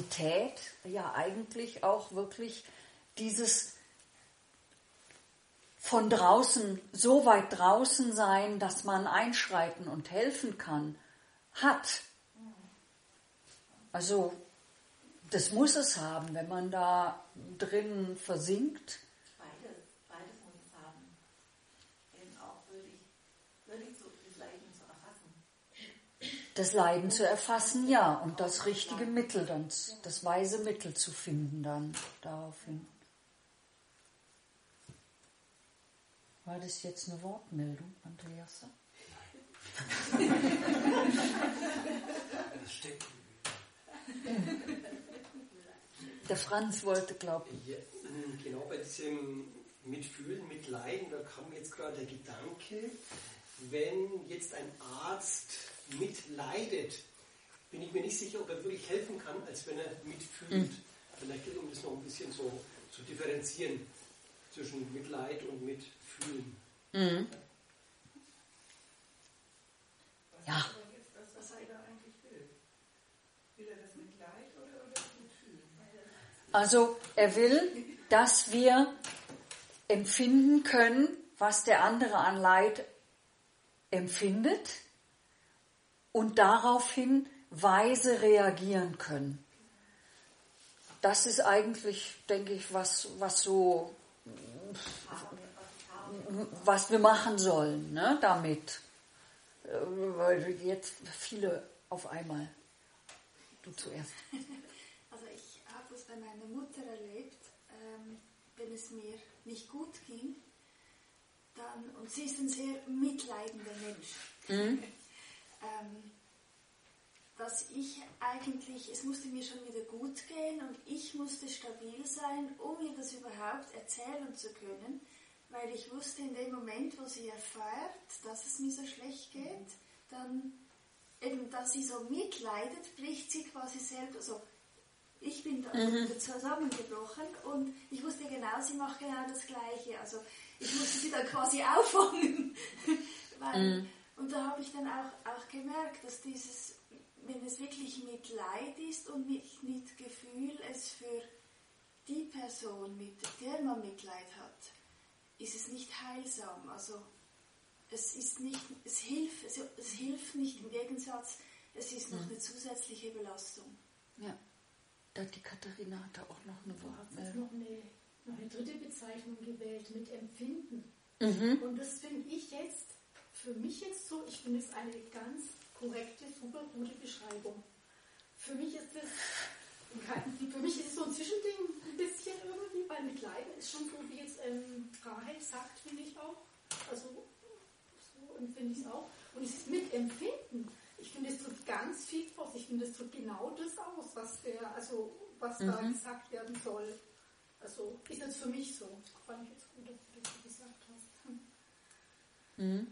Qualität ja eigentlich auch wirklich dieses von draußen, so weit draußen sein, dass man einschreiten und helfen kann, hat. Also das muss es haben, wenn man da drin versinkt.
Beides muss es haben. Eben auch wirklich so das Leiden zu erfassen.
Das Leiden zu erfassen, ja, und das richtige Mittel dann, das weise Mittel zu finden dann daraufhin. War das jetzt eine Wortmeldung, Andreas?
Das steckt.
Der Franz wollte, glaube ich.
Ja, genau, bei diesem Mitfühlen, Mitleiden, da kam jetzt gerade der Gedanke, wenn jetzt ein Arzt mitleidet, bin ich mir nicht sicher, ob er wirklich helfen kann, als wenn er mitfühlt. Vielleicht geht es um das noch ein bisschen so zu differenzieren zwischen Mitleid und Mitfühlen.
Mhm. Ja.
Was er da eigentlich will. Will er das Mitleid oder das Mitfühlen?
Also er will, dass wir empfinden können, was der andere an Leid empfindet und daraufhin weise reagieren können. Das ist eigentlich, denke ich, was wir machen sollen, ne, damit. Weil jetzt viele auf einmal. Du zuerst.
Also ich habe es bei meiner Mutter erlebt, wenn es mir nicht gut ging, und sie ist ein sehr mitleidender Mensch, dass ich eigentlich, es musste mir schon wieder gut gehen und ich musste stabil sein, um ihr das überhaupt erzählen zu können, weil ich wusste, in dem Moment, wo sie erfährt, dass es mir so schlecht geht, dann eben, dass sie so mitleidet, bricht sie quasi selber so. Ich bin da zusammengebrochen und ich wusste genau, sie macht genau das Gleiche. Also ich musste sie dann quasi auffangen. Und da habe ich dann auch gemerkt, dass dieses, wenn es wirklich Mitleid ist und nicht Mitgefühl, es für die Person, mit der man Mitleid hat, ist es nicht heilsam. Also es hilft nicht, im Gegensatz, es ist noch eine zusätzliche Belastung.
Ja, die Katharina hatte auch noch eine Wortmeldung.
Noch eine dritte Bezeichnung gewählt, mit Empfinden.
Mhm.
Und das finde ich jetzt, für mich jetzt so, ich finde es eine ganz korrekte, super gute Beschreibung. Für mich ist es so ein Zwischending, ein bisschen irgendwie, weil Mitleiden ist schon so, wie jetzt Rahel sagt, finde ich auch. Also so empfinde ich es auch. Und es ist mit Empfinden. Ich finde, es drückt ganz viel aus. Ich finde, es drückt genau das aus, was da gesagt werden soll. Also ist jetzt für mich so. Fand ich jetzt gut, dass du das gesagt hast.
Mhm.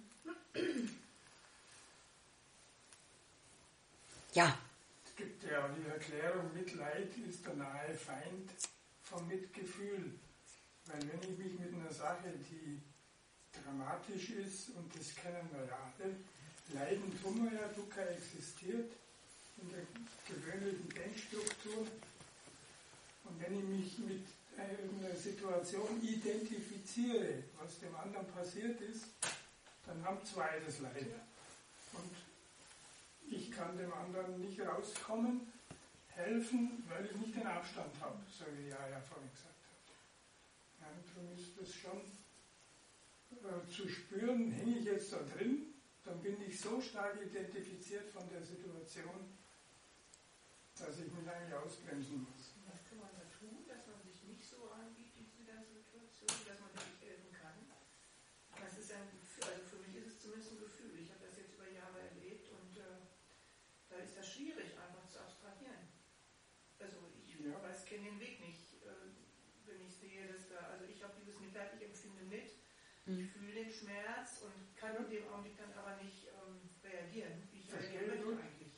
Ja.
Es gibt ja die Erklärung, Mitleid ist der nahe Feind vom Mitgefühl. Weil wenn ich mich mit einer Sache, die dramatisch ist, und das kennen wir ja alle, Leiden tun wir ja, Dukkha existiert in der gewöhnlichen Denkstruktur. Und wenn ich mich mit einer Situation identifiziere, was dem anderen passiert ist, dann haben zwei das Leid. Und ich kann dem anderen nicht rauskommen, helfen, weil ich nicht den Abstand habe, so wie ja vorhin gesagt hat. Ja, darum ist das schon zu spüren, hänge ich jetzt da drin, dann bin ich so stark identifiziert von der Situation, dass ich mich eigentlich ausbremsen muss.
Was kann man da tun, dass man sich nicht so anbietet in dieser Situation, dass man nicht helfen kann? Das ist ein Gefühl, also für mich ist es zumindest ein Gefühl. Ich habe das jetzt über Jahre erlebt und da ist das schwierig, einfach zu abstrahieren. Also ich kenne den Weg nicht, wenn ich sehe, dass da, also ich habe dieses Mitleid, ich empfinde mit, ich fühle den Schmerz und kann in dem Augenblick dann aber nicht reagieren, wie ich reagieren möchte eigentlich.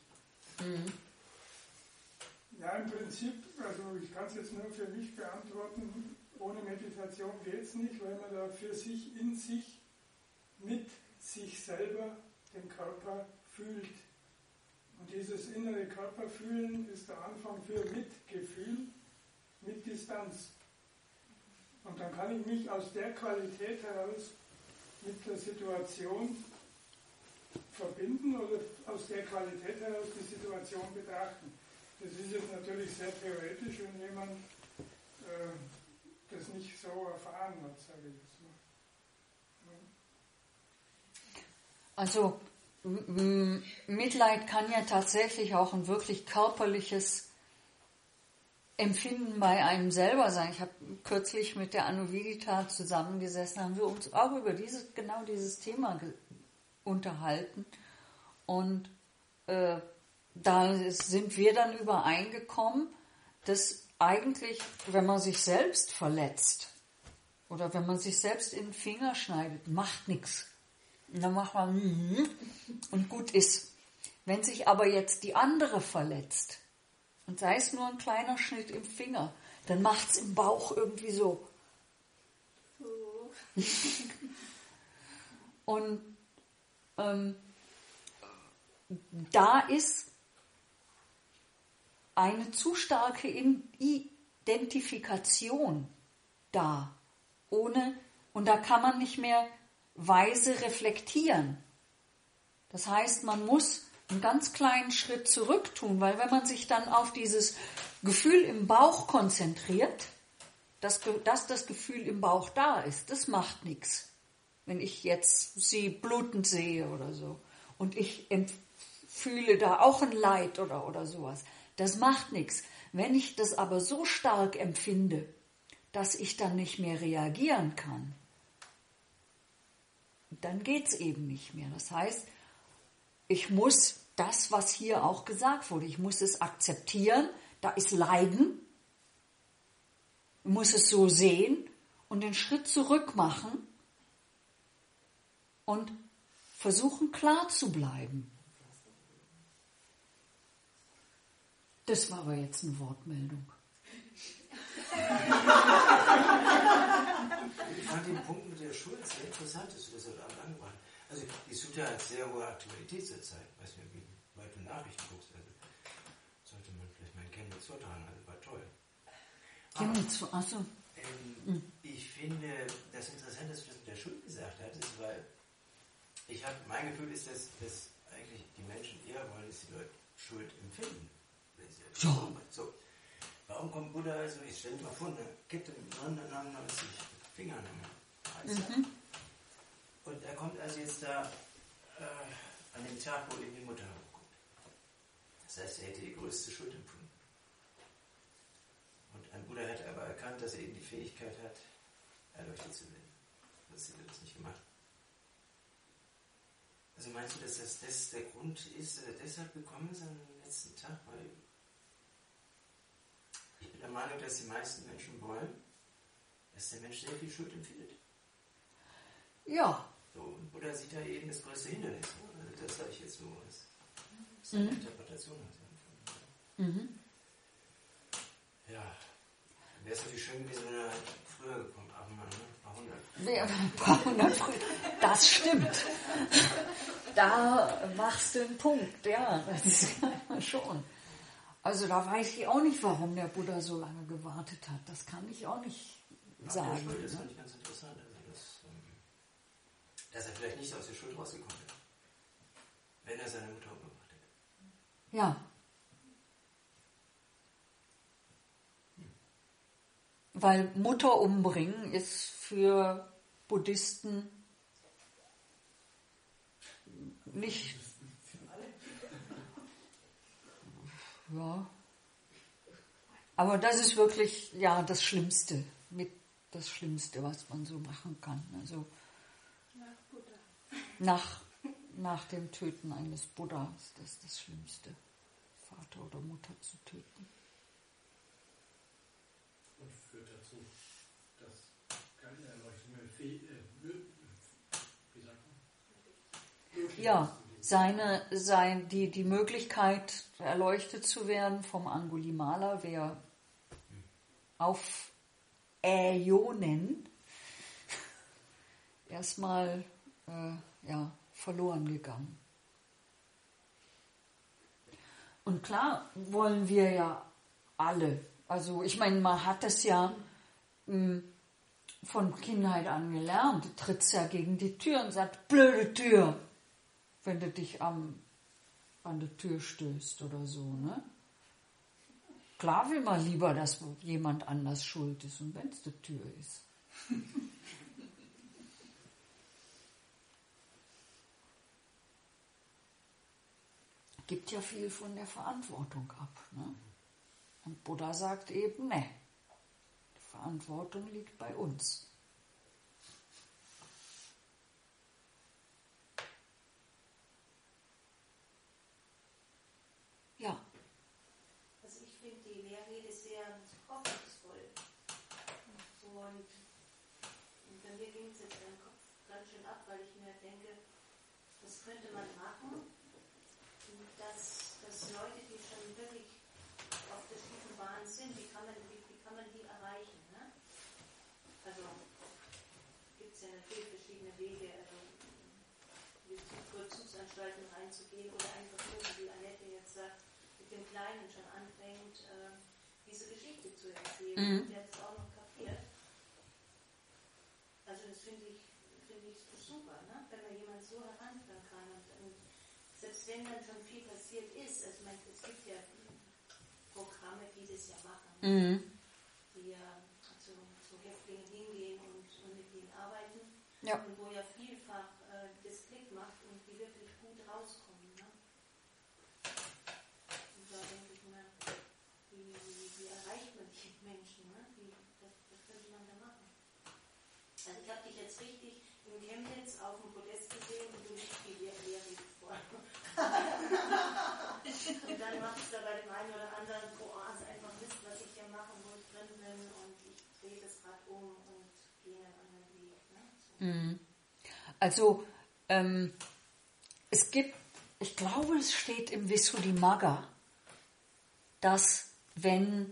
Ja, im Prinzip, also ich kann es jetzt nur für mich beantworten, ohne Meditation geht es nicht, weil man da für sich, in sich, mit sich selber den Körper fühlt. Und dieses innere Körperfühlen ist der Anfang für Mitgefühl mit Distanz. Und dann kann ich mich aus der Qualität heraus mit der Situation verbinden oder aus der Qualität heraus die Situation betrachten. Das ist jetzt natürlich sehr theoretisch, wenn jemand das nicht so erfahren hat, sage ich jetzt mal.
Also Mitleid kann ja tatsächlich auch ein wirklich körperliches Empfinden bei einem selber sein. Ich habe kürzlich mit der Anuvidita zusammengesessen, haben wir uns auch über genau dieses Thema unterhalten. Und da sind wir dann übereingekommen, dass eigentlich, wenn man sich selbst verletzt oder wenn man sich selbst in den Finger schneidet, macht nichts. Und dann macht man und gut ist. Wenn sich aber jetzt die andere verletzt, und sei es nur ein kleiner Schnitt im Finger, dann macht es im Bauch irgendwie so. Und da ist eine zu starke Identifikation da. Und da kann man nicht mehr weise reflektieren. Das heißt, man muss einen ganz kleinen Schritt zurück tun, weil wenn man sich dann auf dieses Gefühl im Bauch konzentriert, dass das Gefühl im Bauch da ist, das macht nichts. Wenn ich jetzt sie blutend sehe oder so und ich fühle da auch ein Leid oder sowas, das macht nichts. Wenn ich das aber so stark empfinde, dass ich dann nicht mehr reagieren kann, dann geht's eben nicht mehr. Das heißt, ich muss das, was hier auch gesagt wurde, ich muss es akzeptieren, da ist Leiden, ich muss es so sehen und den Schritt zurück machen und versuchen, klar zu bleiben. Das war aber jetzt eine Wortmeldung.
Ich fand den Punkt mit der Schuld sehr interessant, dass du das heute Abend angebracht hast. Also die Sutta hat sehr hohe Aktualität zur Zeit. Weiß nicht, wie weit du Nachrichten guckst. Also sollte man vielleicht mal in Chemnitz vortragen, also war toll.
Chemnitz, achso.
Ich finde das interessant, dass du das mit der Schuld gesagt hattest, weil mein Gefühl ist, dass eigentlich die Menschen eher wollen, dass die Leute Schuld empfinden.
Ja.
So. Warum kommt Buddha, also ich stelle mir mal vor, eine Kette miteinander mit sich Fingern am Hals. Und er kommt also jetzt da an dem Tag, wo ihm die Mutter hochkommt. Das heißt, er hätte die größte Schuld empfunden. Und ein Buddha hätte aber erkannt, dass er eben die Fähigkeit hat, erleuchtet zu werden. Das hätte er das nicht gemacht. Also meinst du, dass das der Grund ist, dass er deshalb gekommen ist am letzten Tag? Weil ich bin der Meinung, dass die meisten Menschen wollen, dass der Mensch sehr viel Schuld empfindet.
Ja.
So, und Buddha sieht da eben das größte Hindernis. Also das sage ich jetzt so als seine Interpretation. Ja, wäre es natürlich schön gewesen, wenn er früher gekommen, ein paar hundert früher.
Das stimmt. Da machst du einen Punkt, ja, das ist schon. Also da weiß ich auch nicht, warum der Buddha so lange gewartet hat. Das kann ich auch nicht sagen.
Schuld, das fand ich ganz interessant. Also dass er vielleicht nicht aus der Schuld rausgekommen wäre, wenn er seine Mutter umgebracht hätte.
Ja. Weil Mutter umbringen ist für Buddhisten nicht... Ja. Aber das ist wirklich, ja, das Schlimmste, was man so machen kann. Also nach dem Töten eines Buddhas, das ist das Schlimmste, Vater oder Mutter zu töten.
Und führt dazu, dass keine Erleuchtung mehr wie sagt man?
Ja, die Möglichkeit, erleuchtet zu werden vom Angulimala wäre auf Äonen erstmal verloren gegangen. Und klar wollen wir ja alle, also ich meine, man hat das ja von Kindheit an gelernt. Du trittst ja gegen die Tür und sagst, blöde Tür, wenn du dich an die Tür stößt oder so, ne? Klar will man lieber, dass jemand anders schuld ist und wenn es die Tür ist. Gibt ja viel von der Verantwortung ab, ne? Und Buddha sagt eben, ne, die Verantwortung liegt bei uns. Ja.
Also ich finde die Lehrrede sehr hoffnungsvoll. Und bei mir ging es jetzt im Kopf ganz schön ab, weil ich mir denke, was könnte man machen, dass Leute, die schon wirklich auf der schiefen Bahn sind, wie kann man die erreichen? Ne? Also gibt es ja natürlich verschiedene Wege, wie Vollzugsanstalten reinzugehen oder einfach nur, wie Annette jetzt sagt, mit dem Kleinen schon anfängt, diese Geschichte zu erzählen. Der hat es auch noch kapiert. Also das finde ich super, ne? Wenn man jemanden so heranführen kann und selbst wenn dann schon viel passiert ist, also es gibt ja Programme, die das ja machen, die ja zu Häftlingen hingehen und mit ihnen arbeiten, und wo ja vielfach das Klick macht und die wirklich gut rauskommen. Ne? Und da denke ich mir, wie erreicht man die Menschen? Ne? Was könnte man da machen? Also ich habe dich jetzt richtig in Chemnitz auf dem Podest gesehen und du liest die Lehre vor. Und dann macht es da bei dem einen oder anderen, ist einfach Mist, was ich hier mache, wo ich drin bin und ich drehe das Rad um und gehe einen anderen Weg. Ne? So.
Also es gibt, ich glaube, es steht im Visuddhimagga, dass wenn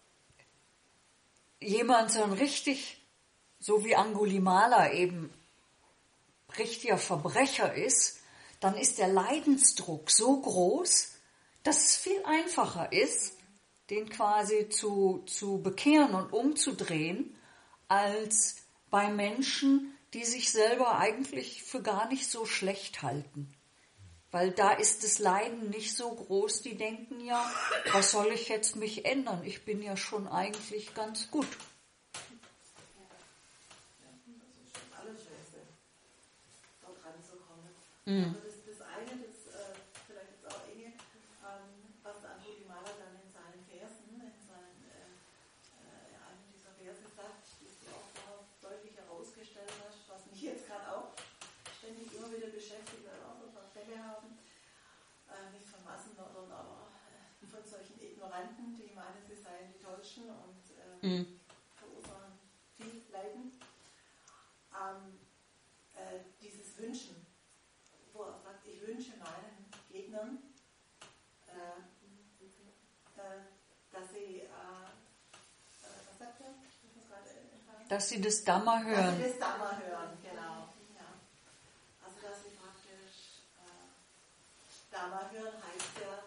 jemand so ein richtig, so wie Angulimala eben, richtiger Verbrecher ist, dann ist der Leidensdruck so groß, dass es viel einfacher ist, den quasi zu bekehren und umzudrehen, als bei Menschen, die sich selber eigentlich für gar nicht so schlecht halten. Weil da ist das Leiden nicht so groß, die denken ja, was soll ich jetzt mich ändern? Ich bin ja schon eigentlich ganz gut.
Also das eine, vielleicht jetzt auch Inge, was der Angulimala dann in seinen Versen, in einem dieser Verse sagt, die du auch deutlich herausgestellt hast, was mich jetzt gerade auch ständig immer wieder beschäftigt, weil wir auch so ein paar Fälle haben, nicht von Massenmördern, aber von solchen Ignoranten, die meinen, sie seien die Deutschen und verursachen viel Leiden. Dieses Wünschen, wo er sagt, ich wünsche meinen Gegnern, dass sie, was sagt er?
Dass sie das Dhamma hören.
Dass sie das Dhamma hören, genau. Ja. Also, dass sie praktisch Dhamma hören, heißt ja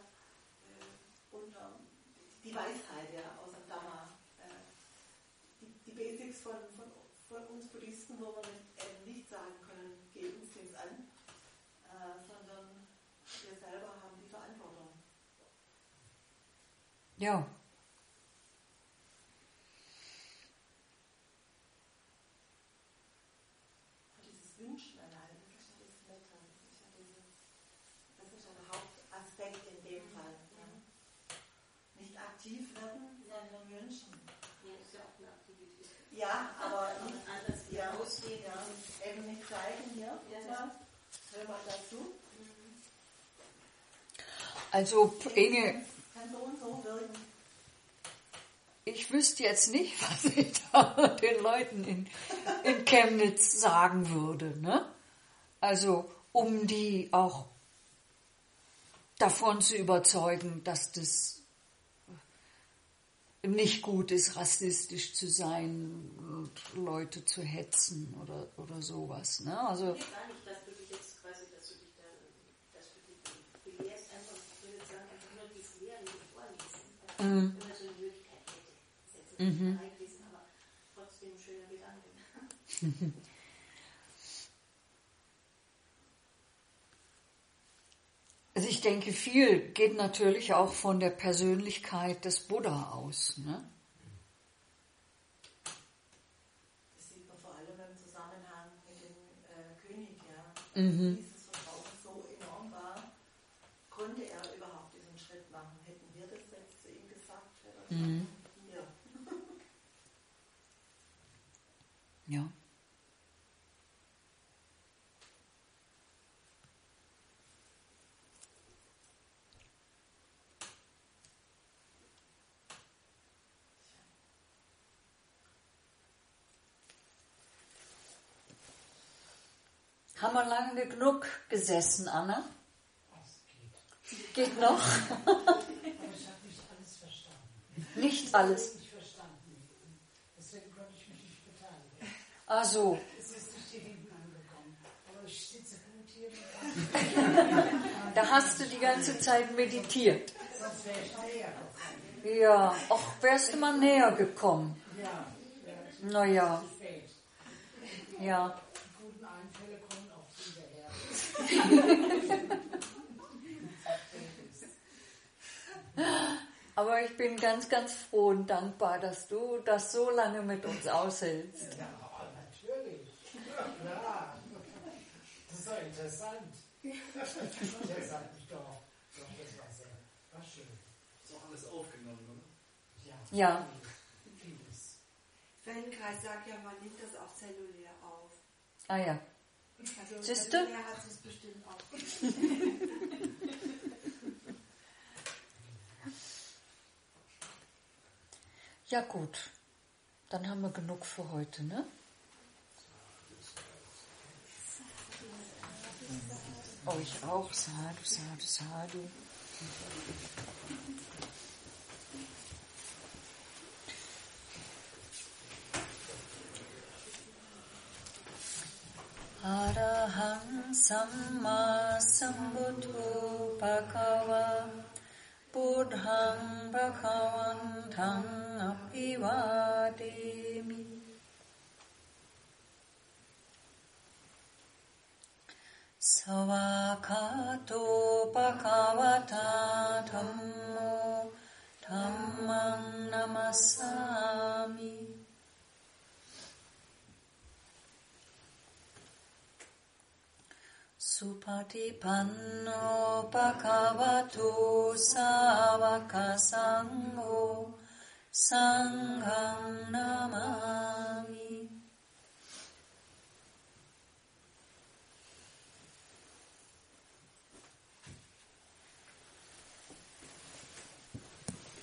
die Weisheit ja, aus dem Dhamma. Die Basics von uns Buddhisten, wo wir nicht sagen können, geh uns nichts an, sondern wir selber haben die Verantwortung.
Ja.
Und dieses Wünschen allein, das ist ja das Nette, das ist ja der Hauptaspekt in dem Fall. Ja. Nicht aktiv werden, sondern wünschen.
Ja, das ist ja auch eine Aktivität.
Ja, aber nicht
anders
ausgehen, ja, eben nicht zeigen hier. Ja. Hör mal dazu.
Also Inge,
Kann so und so wirken.
ich wüsste jetzt nicht, was ich da den Leuten in Chemnitz sagen würde, ne? Also um die auch davon zu überzeugen, dass das nicht gut ist, rassistisch zu sein und Leute zu hetzen oder sowas. Ne? Also
Ich will gar nicht, dass du dich jetzt quasi, dass du dich belehrst, einfach, ich würde sagen, einfach nur dieses Lehren vorlesen. Wenn man so eine Möglichkeit hätte. Das ist jetzt nicht reinlesen, aber trotzdem ein schöner Gedanke.
Also ich denke, viel geht natürlich auch von der Persönlichkeit des Buddha aus. Ne?
Das sieht man vor allem im Zusammenhang mit dem König. Ja. Dieses Vertrauen so enorm war, konnte er überhaupt diesen Schritt machen. Hätten wir das jetzt zu ihm gesagt, wäre das hier.
Ja. Haben wir lange genug gesessen, Anna? Geht noch?
Aber ich habe nicht alles verstanden.
Nicht alles?
Nicht verstanden. Deswegen konnte ich mich nicht beteiligen.
Ach so.
Es ist nicht hier hinten angekommen. Aber ich sitze gut hier.
Da hast du die ganze Zeit meditiert.
Sonst wäre ich näher gekommen.
Ja, ach, wärst du mal näher gekommen.
Ja.
Naja.
Zu spät.
Ja.
Die guten Einfälle kommen auch hinterher.
Aber ich bin ganz, ganz froh und dankbar, dass du das so lange mit uns aushältst.
Ja, natürlich. Ja. Das ist doch interessant. Der sagt mich doch. Das war schön.
Ist auch alles aufgenommen, oder?
Ja.
Vieles.
Feldenkreis sagt ja, man nimmt das auch zellulär auf.
Ah ja.
Also
Siehste?
zellulär hat es bestimmt auch.
Ja gut, dann haben wir genug für heute, ne? Oh, ich auch. Sadhu, sadhu, sadhu. Arahang Samma Sambuddho Bhagava Buddhang Bhagavantang Abhivademi. Savakato Bhagavata Dhammo Dhammang Namassami. Supatipanno Bhagavato Savaka Sangho Sanghang Namami.